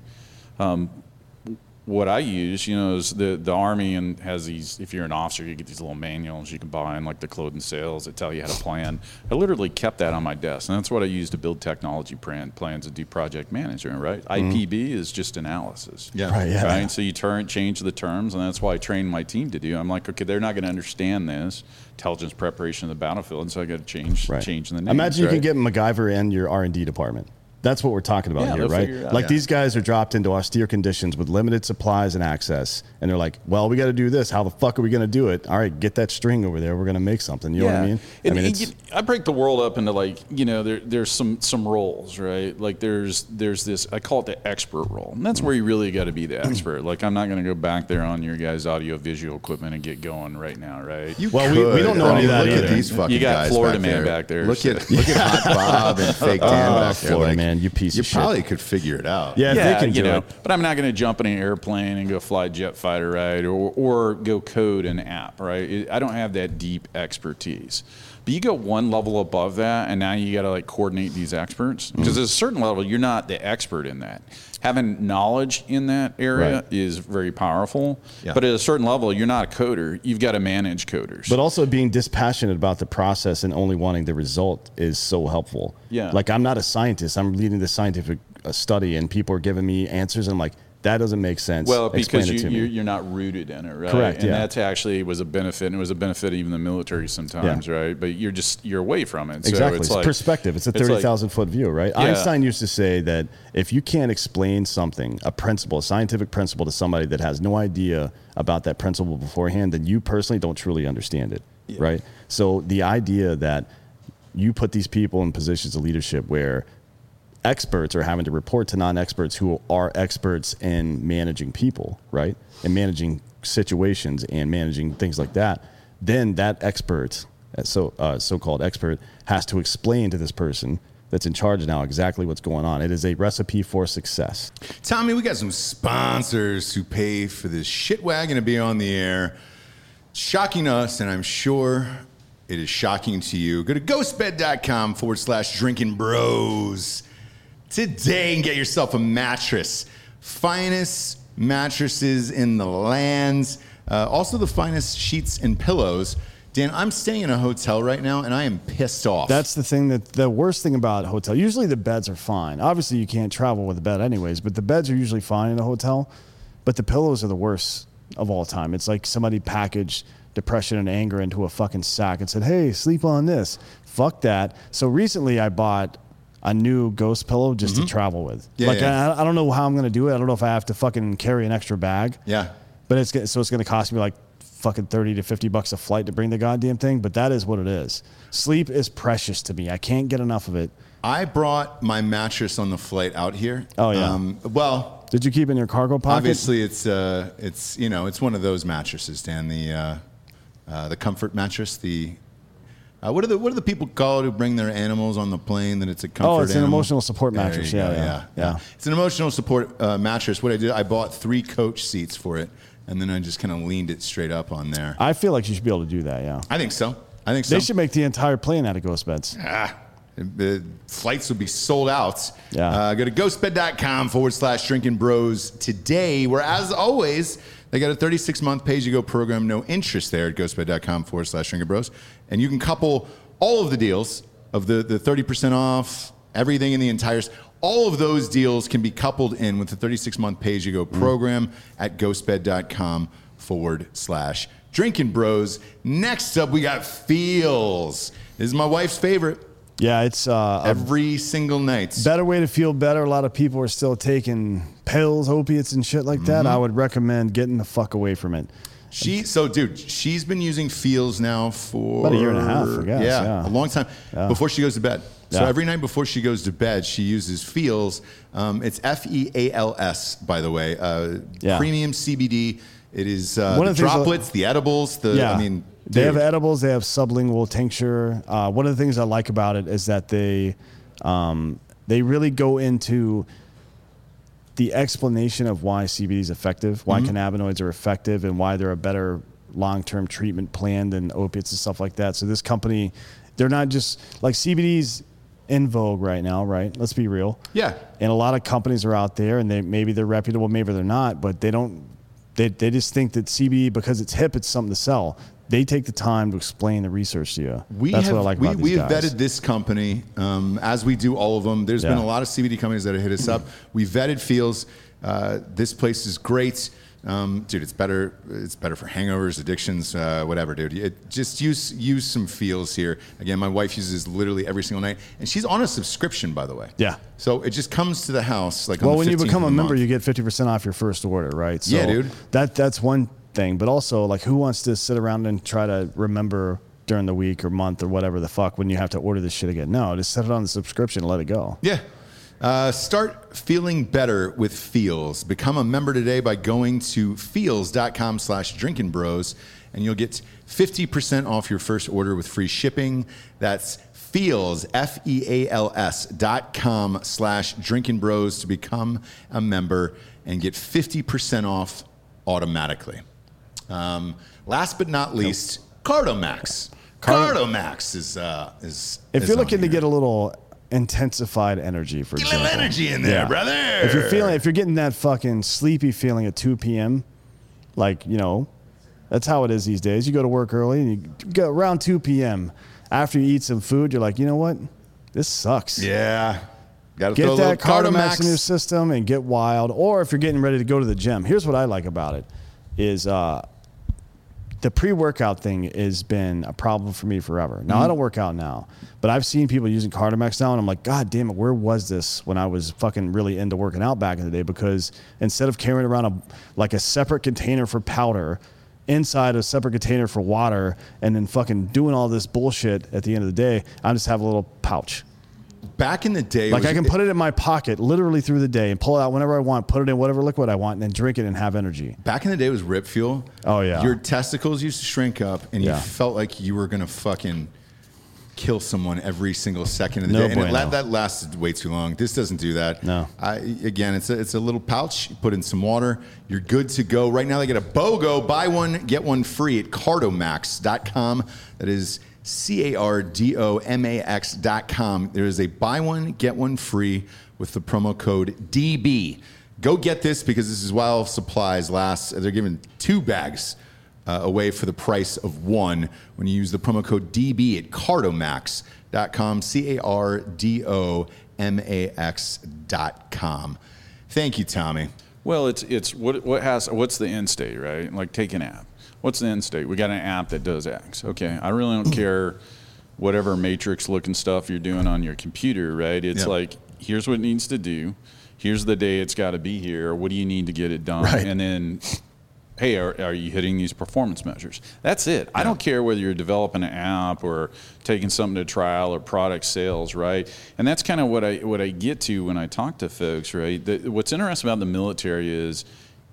What I use, is the Army and has these, if you're an officer, you get these little manuals you can buy in like the clothing sales that tell you how to plan. I literally kept that on my desk, and that's what I use to build technology plans and do project management, right? IPB is just analysis. Yeah. Right. So you change the terms, and that's why I train my team to do. I'm like, okay, they're not going to understand this. Intelligence preparation of the battlefield, and so I got to change the name. Imagine you can get MacGyver in your R&D department. That's what we're talking about here, right? Like these guys are dropped into austere conditions with limited supplies and access, and they're like, well, we got to do this. How the fuck are we going to do it? All right, get that string over there. We're going to make something. You know what I mean? I break the world up into like, there's some roles, right? Like there's this, I call it the expert role. And that's where you really got to be the expert. Like I'm not going to go back there on your guys' audio visual equipment and get going right now, right? We don't know any of that either. Look at these fucking guys. You got Florida man back there. Look at Hot Bob and Fake Dan back there. Florida man, you piece of shit. You probably could figure it out. Yeah, they can do it. But I'm not going to jump in an airplane and go fly a jet fighter, right? Or go code an app, right? I don't have that deep expertise. But you go one level above that, and now you got to like coordinate these experts. Because at a certain level, you're not the expert in that. Having knowledge in that area is very powerful. Yeah. But at a certain level, you're not a coder. You've got to manage coders. But also being dispassionate about the process and only wanting the result is so helpful. Yeah. Like I'm not a scientist. I'm leading the scientific study, and people are giving me answers. And I'm like, that doesn't make sense. Well, because you're not rooted in it, right? Correct. And that actually was a benefit, and it was a benefit even the military sometimes, right? But you're away from it. Exactly. So it's like perspective. It's a 30,000-foot view, right? Yeah. Einstein used to say that if you can't explain something, a scientific principle to somebody that has no idea about that principle beforehand, then you personally don't truly understand it, right? So the idea that you put these people in positions of leadership where experts are having to report to non-experts who are experts in managing people, right? And managing situations and managing things like that. Then that expert, so-called expert, has to explain to this person that's in charge now exactly what's going on. It is a recipe for success. Tommy, we got some sponsors who pay for this shit wagon to be on the air. Shocking us, and I'm sure it is shocking to you. Go to ghostbed.com/drinking-bros today and get yourself a mattress. Finest mattresses in the lands. Also the finest sheets and pillows. Dan, I'm staying in a hotel right now, and I am pissed off. That's the thing, the worst thing about a hotel. Usually the beds are fine. Obviously, you can't travel with a bed anyways, but the beds are usually fine in a hotel. But the pillows are the worst of all time. It's like somebody packaged depression and anger into a fucking sack and said, hey, sleep on this. Fuck that. So recently I bought a new ghost pillow just to travel with. I don't know how I'm going to do it. I don't know if I have to fucking carry an extra bag. Yeah. But it's going to cost me like fucking $30 to $50 a flight to bring the goddamn thing. But that is what it is. Sleep is precious to me. I can't get enough of it. I brought my mattress on the flight out here. Oh yeah. Did you keep it in your cargo pocket? Obviously, it's one of those mattresses, Dan. The Comfort mattress, the What do the people call it who bring their animals on the plane? That it's a comfort. Oh, it's animal? an emotional support mattress. Yeah. It's an emotional support mattress. What I did, I bought 3 coach seats for it, and then I just kind of leaned it straight up on there. I feel like you should be able to do that. Yeah. I think so. They should make the entire plane out of ghost beds. The flights would be sold out. Yeah. Go to ghostbed.com/drinking bros today, where, as always, they got a 36-month pay-as-you-go program, no interest there at ghostbed.com/drinking bros. And you can couple all of the deals of the 30% off, everything in the entire, all of those deals can be coupled in with the 36-month pay-as-you-go program at ghostbed.com/drinking bros. Next up, we got Feels. This is my wife's favorite. Yeah, it's every single night. Better way to feel better. A lot of people are still taking pills, opiates, and shit like that. I would recommend getting the fuck away from it. She's been using Feels now for about a year and a half, I guess. Yeah. A long time before she goes to bed. So every night before she goes to bed, she uses Feels. It's FEALS, by the way. Premium CBD. It is the droplets, the edibles. They have edibles. They have sublingual tincture. One of the things I like about it is that they really go into the explanation of why CBD is effective, why cannabinoids are effective, and why they're a better long-term treatment plan than opiates and stuff like that. So this company, they're not just like CBD's in vogue right now, right? Let's be real. Yeah. And a lot of companies are out there, and maybe they're reputable, maybe they're not, but they don't. They just think that CBD, because it's hip, it's something to sell. They take the time to explain the research to you. That's what I like about these We guys. have vetted this company, as we do all of them. There's been a lot of CBD companies that have hit us up. We vetted Feels. This place is great. Dude, it's better for hangovers, addictions, whatever, dude. Just use some Feels here. Again, my wife uses literally every single night, and she's on a subscription, by the way. Yeah. So it just comes to the house. Well, when you become a member, you get 50% off your first order, right? So yeah, dude. That's one thing, but also, like, who wants to sit around and try to remember during the week or month or whatever the fuck when you have to order this shit again? No, just set it on the subscription and let it go. Yeah. Start feeling better with Feels. Become a member today by going to feels.com/drinking bros, and you'll get 50% off your first order with free shipping. That's Feels, FEALS.com/drinking bros to become a member and get 50% off automatically. Last but not least, Cardomax. Cardomax is if you're looking to get a little intensified energy, for example. Get a little energy in there, brother. If you're getting that fucking sleepy feeling at 2 p.m., like, that's how it is these days. You go to work early and you go around 2 p.m. After you eat some food, you're like, you know what? This sucks. Yeah. Gotta get that Cardomax in your system and get wild. Or if you're getting ready to go to the gym, here's what I like about it is the pre-workout thing has been a problem for me forever. Now, I don't work out now, but I've seen people using Cardomax now, and I'm like, God damn it, where was this when I was fucking really into working out back in the day? Because instead of carrying around a separate container for powder, inside a separate container for water, and then fucking doing all this bullshit at the end of the day, I just have a little pouch. Back in the day, I can put it in my pocket literally through the day and pull it out whenever I want, put it in whatever liquid I want, and then drink it and have energy. Back in the day, it was Rip Fuel. Oh, yeah. Your testicles used to shrink up, and you felt like you were going to fucking kill someone every single second of the day. And that lasted way too long. This doesn't do that. No. Again, it's a little pouch. You put in some water. You're good to go. Right now, they get a BOGO, buy one, get one free at Cardomax.com. That is Cardomax.com. There is a buy one, get one free with the promo code DB. Go get this because this is while supplies last. They're giving 2 bags away for the price of 1 when you use the promo code DB at Cardomax.com, Cardomax.com. Thank you, Tommy. Well, it's what's the end state, right? Like, take an app. What's the end state? We got an app that does X. Okay, I really don't care whatever matrix-looking stuff you're doing on your computer, right? It's like, here's what it needs to do. Here's the day it's got to be here. What do you need to get it done? Right. And then, hey, are you hitting these performance measures? That's it. I don't care whether you're developing an app or taking something to trial or product sales, right? And that's kind of what I get to when I talk to folks, right? What's interesting about the military is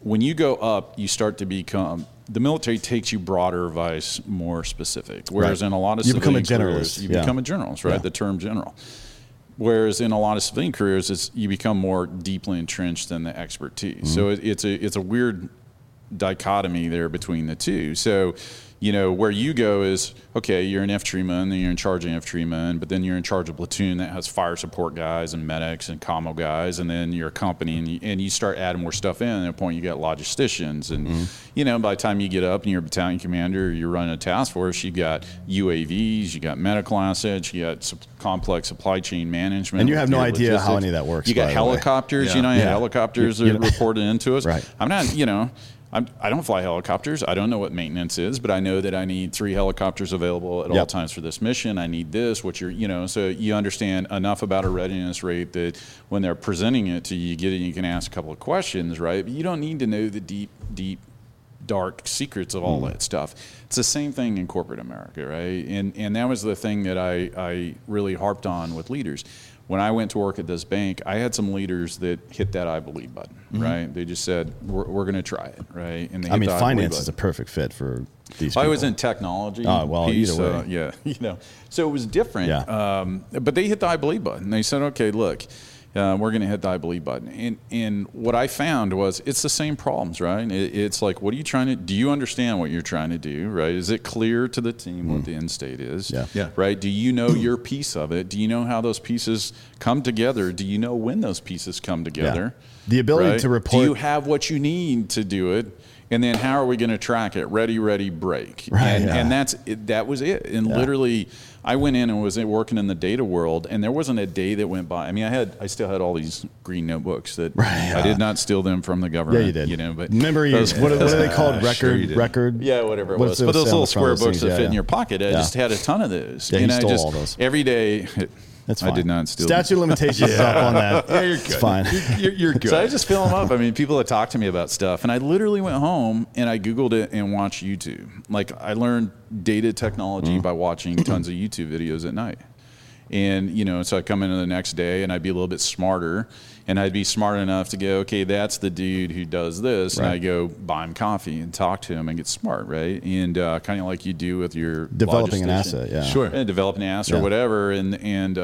when you go up, you start to become, the military takes you broader advice, more specific. Whereas in a lot of civilian careers, you become a generalist, right? The term general. Whereas in a lot of civilian careers, you become more deeply entrenched in the expertise. So it's a weird dichotomy there between the two. So, you know, where you go is, okay, you're an infantryman, then you're in charge of infantrymen, but then you're in charge of a platoon that has fire support guys and medics and commo guys, and then you're a company, and you start adding more stuff in. At a point, you got logisticians, and you know, by the time you get up and you're a battalion commander, you're running a task force, you got UAVs, you got medical assets, you got complex supply chain management, and you have no idea how any of that works. You got helicopters, you know, helicopters are reported into us. Right. I'm not, you know. I don't fly helicopters. I don't know what maintenance is, but I know that I need 3 helicopters available at all times for this mission. I need this, so you understand enough about a readiness rate that when they're presenting it to you, you can ask a couple of questions, right? But you don't need to know the deep, dark secrets of all that stuff. It's the same thing in corporate America, right? And that was the thing that I really harped on with leaders. When I went to work at this bank, I had some leaders that hit that I believe button, right? They just said, we're going to try it, right? And they hit the finance is a perfect fit for these people. I was in technology. Either way. Yeah, you know. So it was different. Yeah. But they hit the I believe button. They said, okay, look, we're going to hit the I believe button. And what I found was it's the same problems, right? It's like, what are you trying to, do you understand what you're trying to do, right? Is it clear to the team what the end state is, right? Do you know your piece of it? Do you know how those pieces come together? Do you know when those pieces come together? The ability to report. Do you have what you need to do it? And then how are we going to track it? Ready, break. Right, and that was it. And literally, I went in and was working in the data world, and there wasn't a day that went by. I mean, I still had all these green notebooks that I did not steal them from the government. Yeah, you did. You know, but remember, what are they called? Record. Yeah, whatever it was. But those little square books that fit in your pocket, I just had a ton of those. Yeah, and I stole all those every day. That's fine. I did not steal statute of limitations is up on that. Yeah, you're good. It's fine. You're good. So I just fill them up. I mean, people that talk to me about stuff, and I literally went home and I Googled it and watched YouTube. Like, I learned data technology by watching tons of YouTube videos at night. And, you know, so I'd come in the next day and I'd be a little bit smarter, and I'd be smart enough to go, okay, that's the dude who does this. And I go buy him coffee and talk to him and get smart, right? And kind of like you do with your developing an asset, Sure. And developing an asset or whatever. And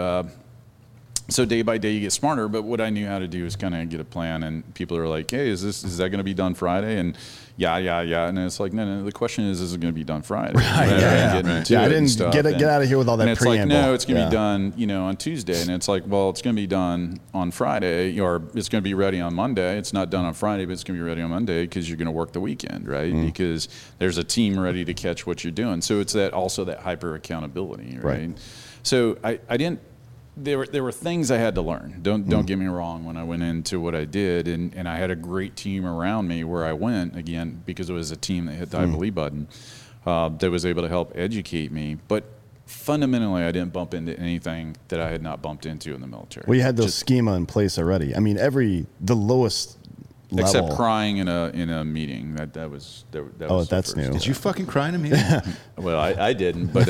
so day by day you get smarter. But what I knew how to do is kind of get a plan. And people are like, hey, is that going to be done Friday? And yeah. And it's like, no. The question is it going to be done Friday? Right. I didn't get out of here with all that and preamble. It's like, no, it's going to be done, you know, on Tuesday. And it's like, well, it's going to be done on Friday, or it's going to be ready on Monday. It's not done on Friday, but it's going to be ready on Monday because you're going to work the weekend, right? Because there's a team ready to catch what you're doing. So it's that hyper accountability, right? So I didn't. There were things I had to learn. Don't get me wrong when I went into what I did, and I had a great team around me where I went, again, because it was a team that hit the I believe button that was able to help educate me. But fundamentally, I didn't bump into anything that I had not bumped into in the military. Well, you had those schema in place already. I mean, the lowest level. Except crying in a meeting. That was that's new. Did you fucking cry in a meeting? Well, I didn't, but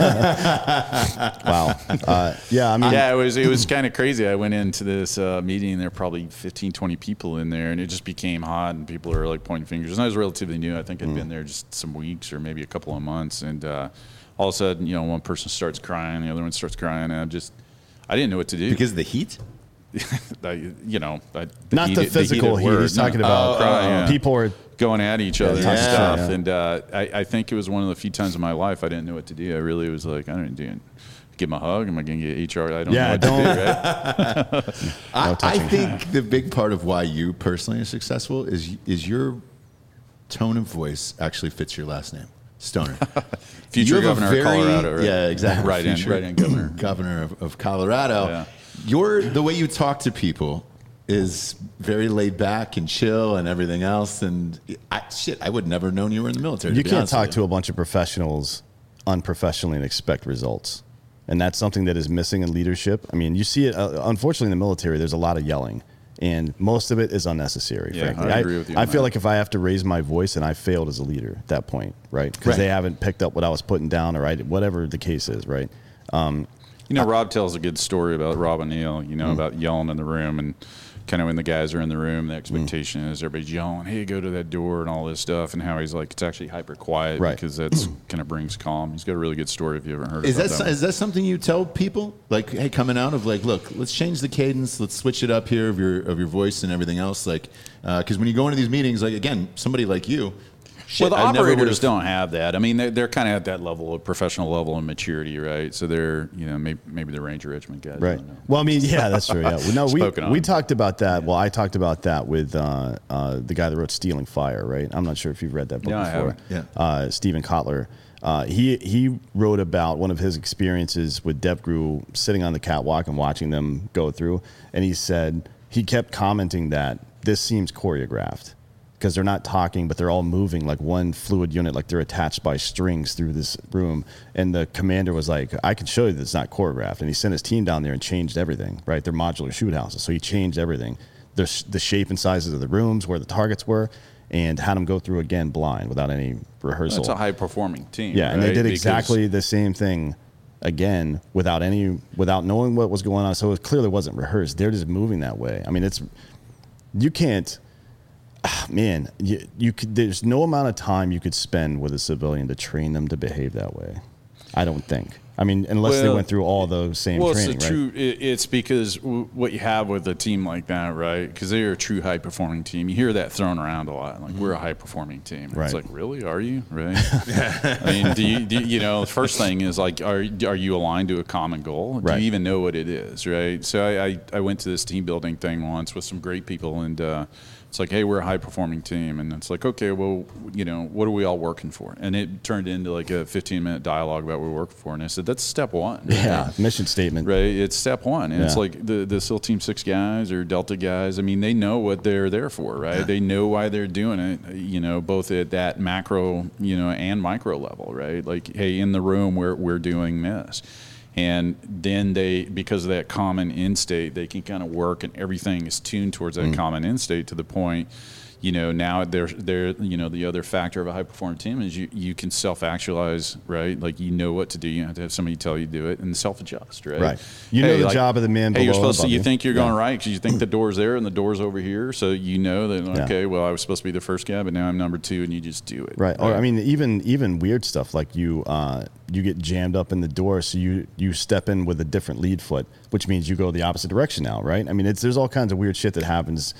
wow. Yeah, I mean, it was kind of crazy. I went into this meeting, and there were probably 15, 20 people in there, and it just became hot, and people are like pointing fingers. And I was relatively new. I think I'd been there just some weeks or maybe a couple of months, and all of a sudden, you know, one person starts crying, the other one starts crying, and I didn't know what to do Because of the heat? You know, not the physical heat. He's talking about people are going at each other and stuff. And I think it was one of the few times in my life I didn't know what to do. I really was like, I don't do it. Give him a hug? Am I going to get HR? I don't know what to do, right? I think the big part of why you personally are successful is your tone of voice actually fits your last name, Stoner. Future governor of Colorado, right? Yeah, exactly. Right in governor. Governor of Colorado. Yeah. The way you talk to people is very laid back and chill and everything else. And I would never have known you were in the military. You can't talk to a bunch of professionals unprofessionally and expect results. And that's something that is missing in leadership. I mean, you see it, unfortunately, in the military, there's a lot of yelling. And most of it is unnecessary, frankly. I agree with you. I feel like if I have to raise my voice, and I failed as a leader at that point, right? Because they haven't picked up what I was putting down, or whatever the case is, right? You know, Rob tells a good story about Rob O'Neill, you know, about yelling in the room. And kind of when the guys are in the room, the expectation is everybody's yelling, hey, go to that door and all this stuff, and how he's like, it's actually hyper quiet because that's kind of brings calm. He's got a really good story if you haven't heard Is about that. Is that something you tell people? Like, hey, coming out of like, look, let's change the cadence, let's switch it up here of your voice and everything else. Like, because when you go into these meetings, like, again, somebody like you, well, the operators don't have that. I mean, they're kind of at that level of professional level and maturity, right? So they're, maybe the Ranger Richmond guys. Right. Well, I mean, yeah, that's true. Yeah. No, we talked about that. Well, I talked about that with the guy that wrote Stealing Fire, right? I'm not sure if you've read that book before. Yeah. Stephen Kotler. He wrote about one of his experiences with DevGru sitting on the catwalk and watching them go through, and he said he kept commenting that this seems choreographed. Because they're not talking, but they're all moving like one fluid unit, like they're attached by strings through this room. And the commander was like, I can show you that it's not choreographed. And he sent his team down there and changed everything, right? They're modular shoot houses. So he changed everything. The shape and sizes of the rooms, where the targets were, and had them go through again blind without any rehearsal. It's a high-performing team. Yeah, and they did exactly the same thing again without knowing what was going on. So it clearly wasn't rehearsed. They're just moving that way. I mean, you can't. Man, you could. There's no amount of time you could spend with a civilian to train them to behave that way. I don't think. I mean, unless they went through all the same training, right? It's because what you have with a team like that, right? Because they're a true high-performing team. You hear that thrown around a lot. Like, we're a high-performing team. Right. It's like, really? Are you? Right? I mean, do you the first thing is, like, are you aligned to a common goal? Do you even know what it is, right? So I went to this team-building thing once with some great people, and it's like, hey, we're a high-performing team. And it's like, okay, well, what are we all working for? And it turned into like a 15-minute dialogue about what we're working for. And I said, that's step one. Yeah, right? Mission statement. Right, it's step one. And it's like the SEAL Team 6 guys or Delta guys, I mean, they know what they're there for, right? They know why they're doing it, both at that macro, and micro level, right? Like, hey, in the room, we're doing this. And then because of that common end state, they can kind of work, and everything is tuned towards that common end state to the point, now they're the other factor of a high-performing team is you can self-actualize, right? Like, what to do. You have to have somebody tell you to do it and self-adjust, right? Right. Know the job of the man below. Hey, you're supposed to, you think you're going right because you think the door's there and the door's over here. So that, okay, well, I was supposed to be the first guy, but now I'm number 2, and you just do it. Right. Or, I mean, even weird stuff like you get jammed up in the door, so you step in with a different lead foot, which means you go the opposite direction now, right? I mean, there's all kinds of weird shit that happens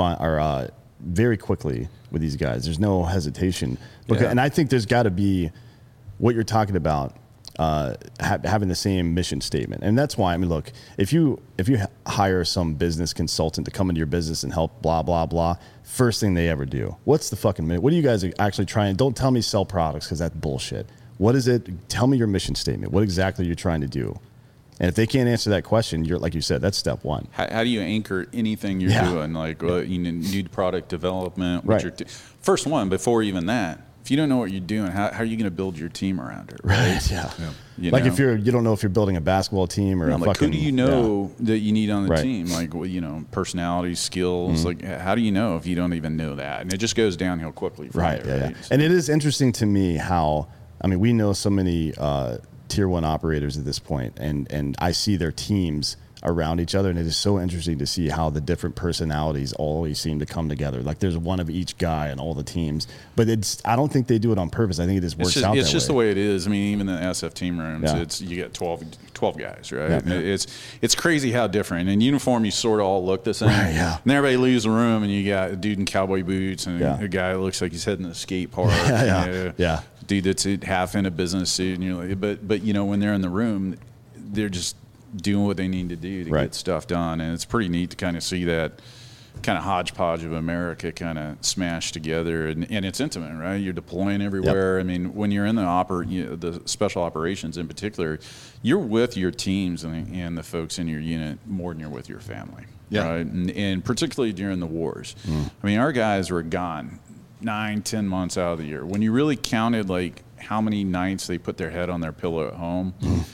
very quickly with these guys. There's no hesitation. And I think there's got to be what you're talking about, having the same mission statement. And that's why, I mean, look, if you hire some business consultant to come into your business and help blah, blah, blah, first thing they ever do, what's the fucking minute? What are you guys actually trying? Don't tell me sell products, because that's bullshit. What is it? Tell me your mission statement. What exactly you're trying to do? And if they can't answer that question, you're, like you said, that's step one. How do you anchor anything you're doing? Like, new product development. Right. First one, before even that, if you don't know what you're doing, how are you going to build your team around it? Right. Yeah. Like if you don't know if you're building a basketball team or like who do you know that you need on the team? Like, personality, skills. Like, how do you know if you don't even know that? And it just goes downhill quickly from there. Right. So, and it is interesting to me how, I mean, we know so many tier 1 operators at this point, and I see their teams around each other, and it is so interesting to see how the different personalities always seem to come together. Like, there's one of each guy in all the teams, but I don't think they do it on purpose. I think it just works out. It's just the way it is. I mean, even the SF team rooms, you get 12 guys, right? Yeah. It's crazy how different. In uniform, you sort of all look the same. Right, yeah. And everybody leaves the room, and you got a dude in cowboy boots and a guy that looks like he's heading to a skate park. Yeah. Dude that's half in a business suit, and you're like, but when they're in the room, they're just doing what they need to do to get stuff done, and it's pretty neat to kind of see that kind of hodgepodge of America kind of smashed together, and it's intimate, right? You're deploying everywhere. Yep. I mean, when you're in the special operations in particular, you're with your teams and the folks in your unit more than you're with your family, right? And particularly during the wars. I mean, our guys were gone 9-10 months out of the year. When you really counted like how many nights they put their head on their pillow at home,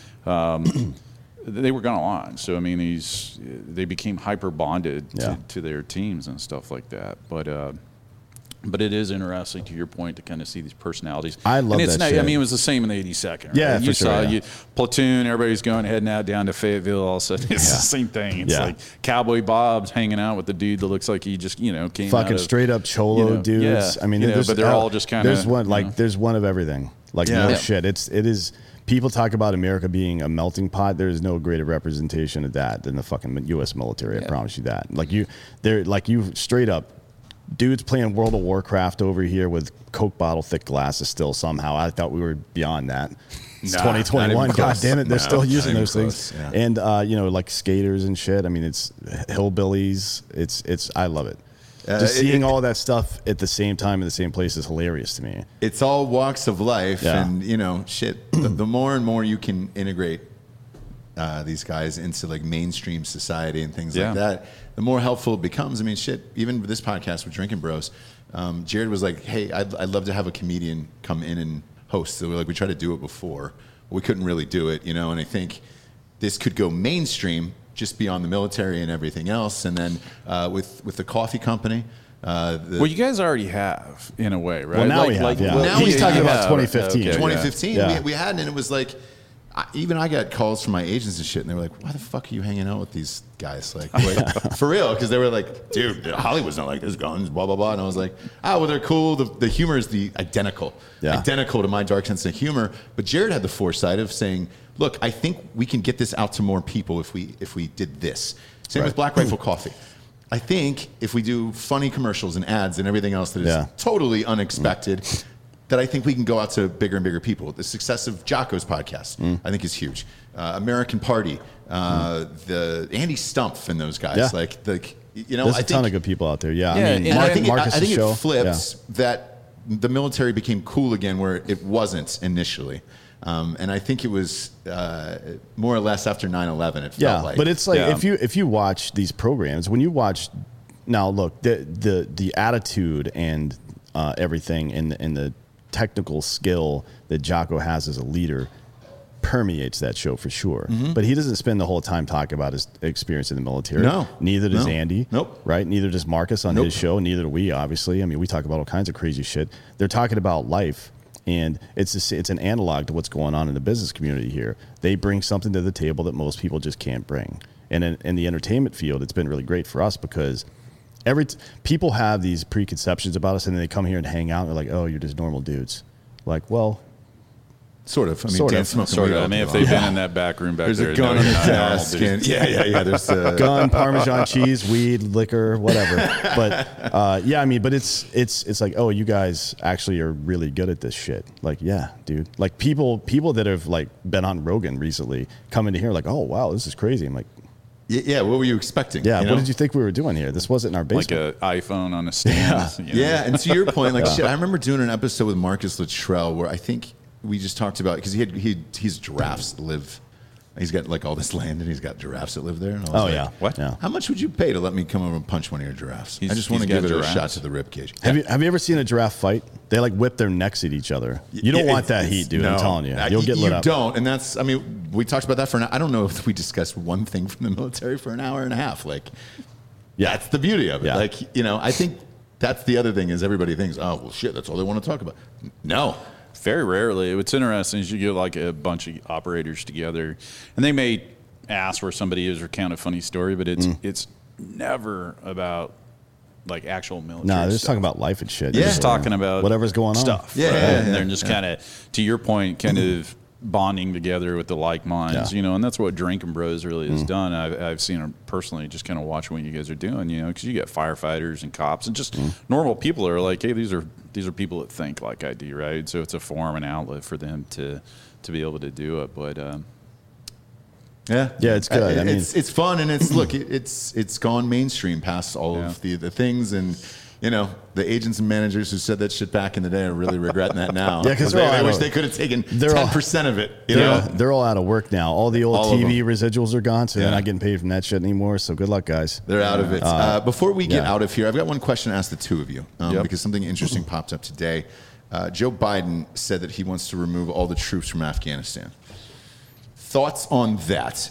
they were gone a lot. So I mean, they became hyper bonded to their teams and stuff like that. But But it is interesting, to your point, to kind of see these personalities. I love and it's that shit. I mean, it was the same in the 82nd. Right? Yeah, you for saw sure, Platoon, everybody's heading out down to Fayetteville. All of a sudden, it's the same thing. It's like Cowboy Bob's hanging out with the dude that looks like he just, came fucking out of, straight up cholo dudes. Yeah, I mean, but they're all just kind of. There's one of everything. Like, no shit. It is. People talk about America being a melting pot. There is no greater representation of that than the fucking U.S. military. I promise you that. You straight up. Dudes playing World of Warcraft over here with Coke bottle thick glasses still somehow. I thought we were beyond that. It's 2021. God damn it. They're still using those things. Yeah. And, like skaters and shit. I mean, it's hillbillies. I love it. Just seeing all that stuff at the same time in the same place is hilarious to me. It's all walks of life. And, the more and more you can integrate these guys into like mainstream society and things like that, the more helpful it becomes. I mean, even with this podcast with Drinking Bros, Jared was like, hey, I'd love to have a comedian come in and host. So we tried to do it before. We couldn't really do it, and I think this could go mainstream just beyond the military and everything else. And then with the coffee company. Well, you guys already have, in a way, right? Well, now we have. Now he's talking about 2015. Okay, 2015, we had, and it was like, even I got calls from my agents and shit, and they were like, why the fuck are you hanging out with these guys? Like, for real? Because they were like, dude, Hollywood's not like this, guns, blah, blah, blah. And I was like, they're cool. The humor is identical to my dark sense of humor. But Jared had the foresight of saying, look, I think we can get this out to more people if we did this. Same with Black Rifle Coffee. I think if we do funny commercials and ads and everything else that is totally unexpected, that I think we can go out to bigger and bigger people. The success of Jocko's podcast, I think, is huge. American Party, the Andy Stumpf and those guys. There's a ton of good people out there. Yeah, I mean, I think it flips that the military became cool again where it wasn't initially. And I think it was more or less after 9/11. It felt like. But it's like if you watch these programs, when you watch now, look, the attitude and everything in the technical skill that Jocko has as a leader permeates that show for sure. But he doesn't spend the whole time talking about his experience in the military. No. Neither does Andy. Nope. Right? Neither does Marcus on his show. Neither do we, obviously. I mean, we talk about all kinds of crazy shit. They're talking about life. And it's an analog to what's going on in the business community here. They bring something to the table that most people just can't bring. And in the entertainment field, it's been really great for us because people have these preconceptions about us, and then they come here and hang out, and they're like, oh, you're just normal dudes. Like, well... Sort of. I mean, Dan's smoking weed. I mean, if they've been in that back room back there, there's a gun on the desk. There's a gun, Parmesan cheese, weed, liquor, whatever. But but it's like, oh, you guys actually are really good at this shit. Like, yeah, dude. Like people that have like been on Rogan recently come into here like, oh wow, this is crazy. I'm like, yeah, what were you expecting? Yeah, what did you think we were doing here? This wasn't in our basement. Like an iPhone on a stand. And to your point, like shit, I remember doing an episode with Marcus Luttrell where I think we just talked about, because he's giraffes that live. He's got like all this land and he's got giraffes that live there. And I was like, what? Yeah. How much would you pay to let me come over and punch one of your giraffes? I just want to give it a shot to the rib cage. Have you ever seen a giraffe fight? They like whip their necks at each other. You don't want that heat, dude. No, I'm telling you, you'll get lit up. You don't, and that's. I mean, we talked about that for. I don't know if we discussed one thing from the military for an hour and a half. Like, that's the beauty of it. Yeah. Like, I think that's the other thing is everybody thinks, oh well, shit, that's all they want to talk about. No. Very rarely. What's interesting is you get like a bunch of operators together, and they may ask where somebody is or count a funny story, but it's never about like actual military. No, they're just talking about life and shit. They're just talking about whatever's going on. Stuff. And they're just kind of, to your point, kind of bonding together with the like minds, and that's what Drinking Bros really has done. I've seen them personally, just kind of watching what you guys are doing, because you get firefighters and cops and just normal people are like, hey, these are people that think like I do, right? So it's a form and outlet for them to be able to do it. But it's good. I mean, it's fun, and it's gone mainstream past all of the things, and the agents and managers who said that shit back in the day are really regretting that now. Because they wish they could have taken 10% of it. They're all out of work now. All the old TV residuals are gone, so they're not getting paid from that shit anymore. So good luck, guys. They're out of it. Before we get out of here, I've got one question to ask the two of you because something interesting popped up today. Joe Biden said that he wants to remove all the troops from Afghanistan. Thoughts on that?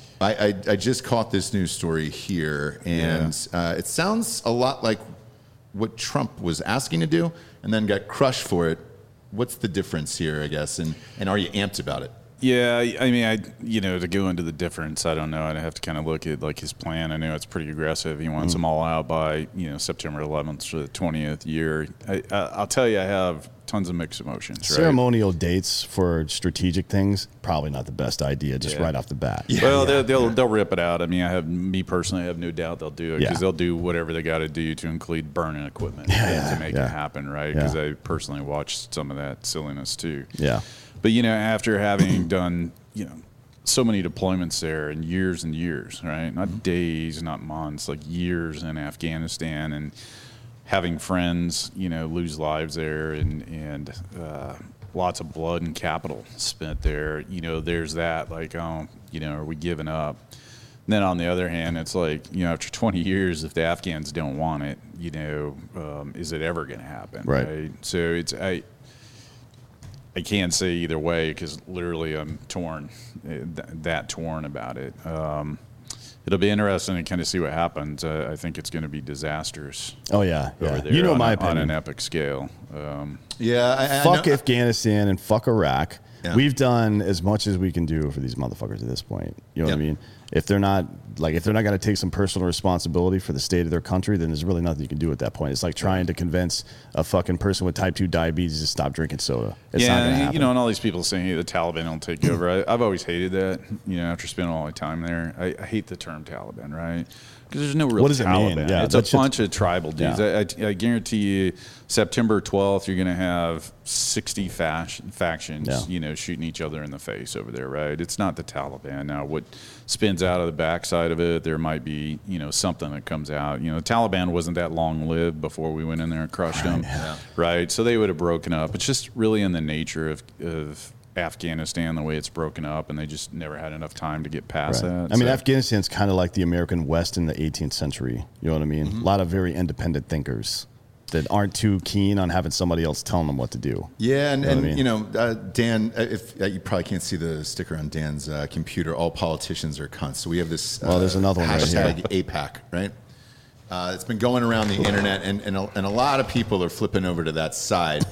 I just caught this news story here, and it sounds a lot like what Trump was asking to do and then got crushed for it. What's the difference here, I guess, and are you amped about it? Yeah, I mean, to go into the difference, I don't know. I'd have to kind of look at like his plan. I know it's pretty aggressive. He wants them all out by September 11th for the 20th year. I'll tell you, I have tons of mixed emotions. Right? Ceremonial dates for strategic things, probably not the best idea just right off the bat. Yeah. Well, they'll rip it out. I mean, me personally, I have no doubt they'll do it because they'll do whatever they got to do to include burning equipment to make it happen, right? Because I personally watched some of that silliness too. Yeah. But, after having done, so many deployments there and years, right? Not days, not months, like years in Afghanistan, and having friends, lose lives there and lots of blood and capital spent there, there's that, like, are we giving up? And then on the other hand, it's like, after 20 years, if the Afghans don't want it, is it ever going to happen? Right? So I can't say either way because literally I'm torn, that torn about it. It'll be interesting to kind of see what happens. I think it's going to be disastrous. Oh, yeah. Over there my opinion. On an epic scale. Fuck Afghanistan and fuck Iraq. Yeah. We've done as much as we can do for these motherfuckers at this point. You know what I mean? If they're not going to take some personal responsibility for the state of their country, then there's really nothing you can do at that point. It's like trying to convince a fucking person with type 2 diabetes to stop drinking soda. It's not going to happen. And all these people saying, hey, the Taliban will take over. I've always hated that, after spending all my time there. I hate the term Taliban, right? Because there's no real Taliban. Mean? Yeah, it's a bunch of tribal dudes. Yeah. I guarantee you, September 12th, you're going to have 60 factions, shooting each other in the face over there, right? It's not the Taliban. Now, what spins out of the backside of it, there might be, something that comes out. The Taliban wasn't that long-lived before we went in there and crushed them, right? So they would have broken up. It's just really in the nature of Afghanistan, the way it's broken up, and they just never had enough time to get past that. I mean, Afghanistan's kind of like the American West in the 18th century. You know what I mean? A lot of very independent thinkers that aren't too keen on having somebody else telling them what to do. Yeah, Dan, if you probably can't see the sticker on Dan's computer, all politicians are cunts. So we have this there's another one hashtag APAC, right? It's been going around the internet, and a lot of people are flipping over to that side.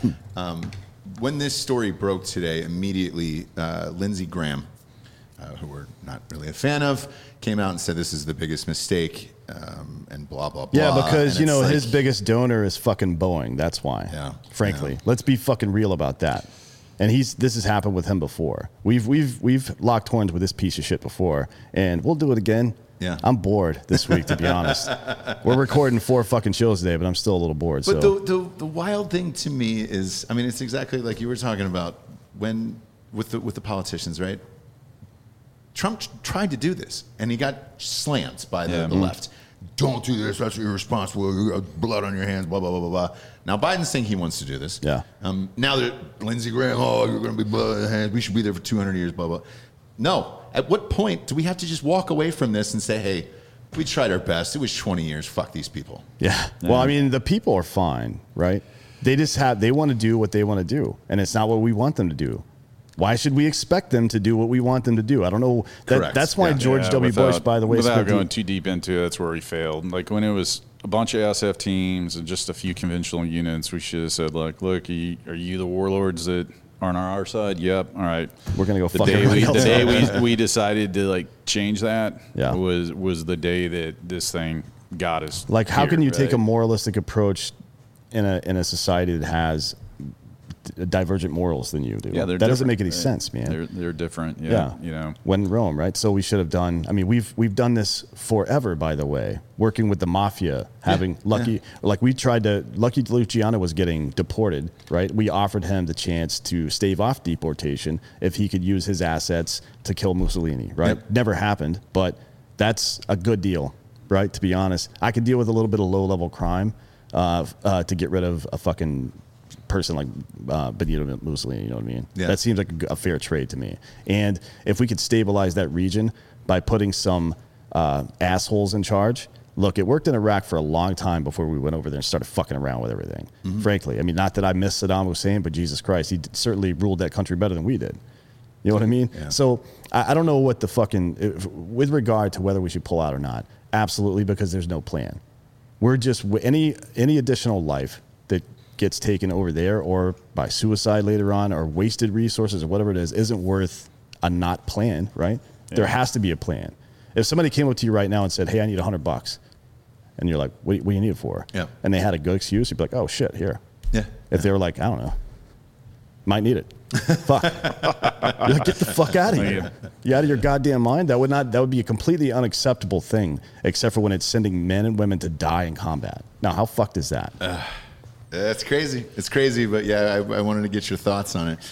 When this story broke today, immediately Lindsey Graham, who we're not really a fan of, came out and said this is the biggest mistake and blah, blah, blah. Yeah, because, his biggest donor is fucking Boeing. That's why. Yeah. Frankly. Yeah. Let's be fucking real about that. And this has happened with him before. We've locked horns with this piece of shit before, and we'll do it again. Yeah. I'm bored this week, to be honest. We're recording 4 fucking shows today, but I'm still a little bored. But the wild thing to me is, I mean, it's exactly like you were talking about with the politicians, right? Trump tried to do this, and he got slammed by the left. Don't do this. That's irresponsible. You got blood on your hands, blah, blah, blah, blah, blah. Now, Biden's saying he wants to do this. Yeah. Now that Lindsey Graham, you're going to be blood on your hands. We should be there for 200 years, blah, blah. No. At what point do we have to just walk away from this and say, hey, we tried our best. It was 20 years. Fuck these people. Yeah. Well, I mean, the people are fine, right? They want to do what they want to do, and it's not what we want them to do. Why should we expect them to do what we want them to do? I don't know. That's why George W. Bush, by the way, without going too deep into it, that's where he failed. Like when it was a bunch of SF teams and just a few conventional units, we should have said, like, look, are you the warlords that are on our side? Yep. All right. We're gonna go. The day we decided to change that was the day that this thing got us. Like, how can you take a moralistic approach in a society that has divergent morals than you do? Yeah, that doesn't make any sense, man. They're different. Yeah. When in Rome, right? So we should have done. I mean, we've done this forever. By the way, working with the mafia, having Lucky Luciano was getting deported, right? We offered him the chance to stave off deportation if he could use his assets to kill Mussolini, right? Yep. Never happened, but that's a good deal, right? To be honest, I could deal with a little bit of low-level crime to get rid of a fucking person like Benito Mussolini, you know what I mean? Yeah. That seems like a fair trade to me. And if we could stabilize that region by putting some assholes in charge, look, it worked in Iraq for a long time before we went over there and started fucking around with everything. Mm-hmm. Frankly, I mean, not that I miss Saddam Hussein, but Jesus Christ, he certainly ruled that country better than we did. You know what I mean? Yeah. So I don't know what the fucking, with regard to whether we should pull out or not, absolutely, because there's no plan. We're just any additional life that gets taken over there or by suicide later on or wasted resources or whatever it is isn't worth a not plan, right? Yeah. There has to be a plan. If somebody came up to you right now and said, hey, I need $100, and you're like, what do you need it for? Yeah. And they had a good excuse, you'd be like, oh, shit, here. Yeah. If they were like, I don't know, might need it. Fuck. You're like, get the fuck out of here. You out of your goddamn mind? That would be a completely unacceptable thing, except for when it's sending men and women to die in combat. Now, how fucked is that? That's crazy. It's crazy, but yeah, I wanted to get your thoughts on it.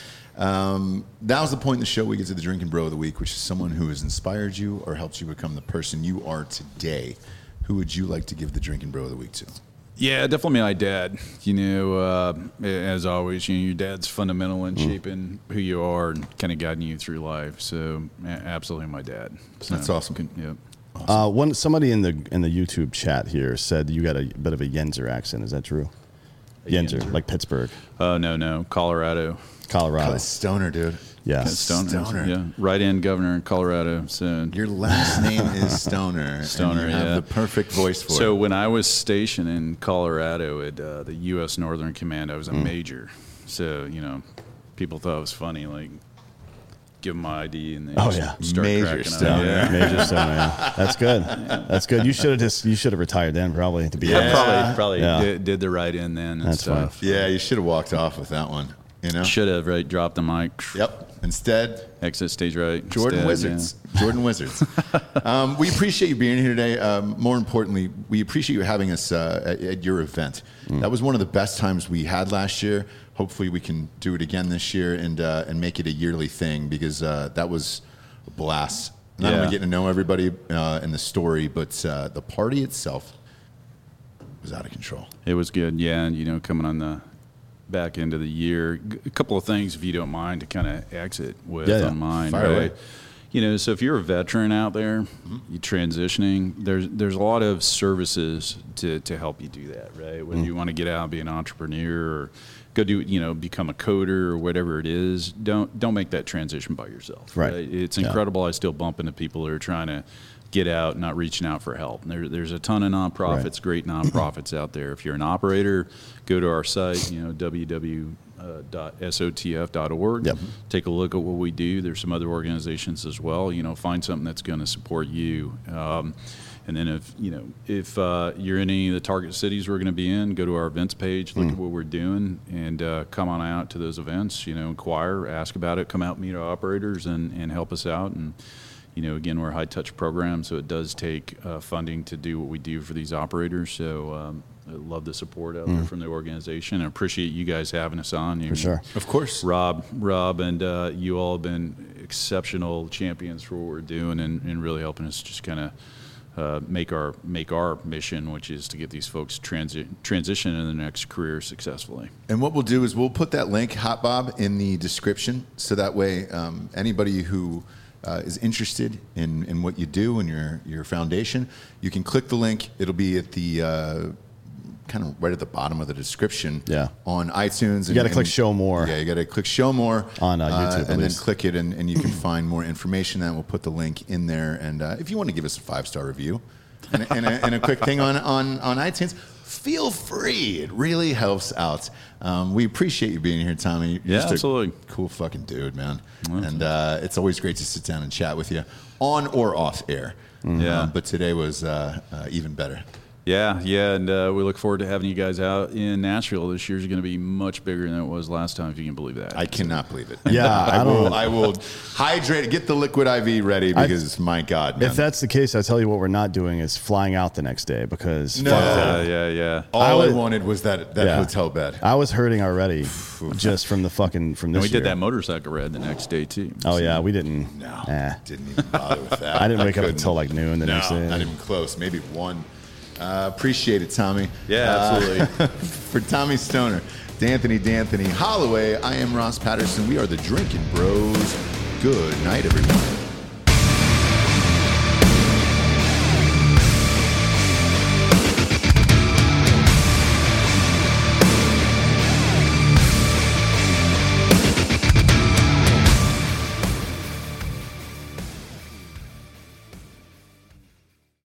That was the point in the show. We get to the Drinking Bro of the Week, which is someone who has inspired you or helped you become the person you are today. Who would you like to give the Drinking Bro of the Week to? Yeah, definitely my dad. You know, as always, your dad's fundamental in shaping who you are and kind of guiding you through life. So, absolutely my dad. So, that's awesome. Yeah. Awesome. Somebody in the YouTube chat here said you got a bit of a Yenzer accent. Is that true? Yenzer, like Pittsburgh. Oh, no. Colorado. Stoner, dude. Yeah. Stoner. Yeah. Write-in governor in Colorado. So your last name is Stoner. Stoner, and you have the perfect voice for it. So when I was stationed in Colorado at the U.S. Northern Command, I was a major. So, people thought it was funny, like, give them my ID and they start Major cracking Stoner. up. Yeah. Major Stoner. Yeah. That's good. That's good. You should have retired then, probably. To be Probably did the write-in then and stuff. Fine. Yeah, you should have walked off with that one. Should have, right? Dropped the mic. Yep. Instead, exit stage right. Jordan Wizards. Yeah. Jordan Wizards. We appreciate you being here today. More importantly, we appreciate you having us at your event. That was one of the best times we had last year. Hopefully, we can do it again this year and make it a yearly thing because that was a blast. Not only getting to know everybody and the story, but the party itself was out of control. It was good, yeah. And coming on the back end of the year, a couple of things, if you don't mind, to kind of exit with on mine, Fire right? Away. So if you're a veteran out there, you're transitioning, there's a lot of services to help you do that, right? Whether you want to get out and be an entrepreneur or go do, become a coder or whatever it is, don't make that transition by yourself, right? It's incredible. I still bump into people who are trying to get out, not reaching out for help. There's a ton of nonprofits, great nonprofits out there. If you're an operator, go to our site, www.sotf.org. Yep. Take a look at what we do. There's some other organizations as well. Find something that's going to support you. And then if you're in any of the target cities we're going to be in, go to our events page, look at what we're doing, and come on out to those events. Inquire, ask about it, come out, meet our operators, and help us out. And again, we're a high-touch program, so it does take funding to do what we do for these operators. So I love the support out there from the organization. I appreciate you guys having us on. For sure. Of course. Rob, and you all have been exceptional champions for what we're doing and really helping us just kind of make our mission, which is to get these folks transition into their next career successfully. And what we'll do is we'll put that link, Hot Bob, in the description, so that way anybody who is interested in what you do and your foundation, you can click the link. It'll be at the kind of right at the bottom of the description on iTunes. You got to click Show More. Yeah, you got to click Show More on YouTube, and then click it, and you can find more information. Then we'll put the link in there. And if you want to give us a 5-star review and a quick thing on iTunes, feel free. It really helps out. We appreciate you being here, Tommy. You're just absolutely. A cool fucking dude, man. And it's always great to sit down and chat with you on or off air. But today was even better. Yeah, and we look forward to having you guys out in Nashville. This year's going to be much bigger than it was last time, if you can believe that. I cannot believe it. Yeah, I will hydrate, get the liquid IV ready because, my God, man. If that's the case, I tell you what we're not doing is flying out the next day because all I wanted was that hotel bed. I was hurting already just from this and we did that motorcycle ride the next day too. Oh yeah, we didn't. No, didn't even bother with that. I didn't wake up until like noon the next day. Not even close. Maybe 1. Appreciate it, Tommy. Yeah, absolutely. For Tommy Stoner, D'Anthony Holloway, I am Ross Patterson. We are the Drinking Bros. Good night, everyone.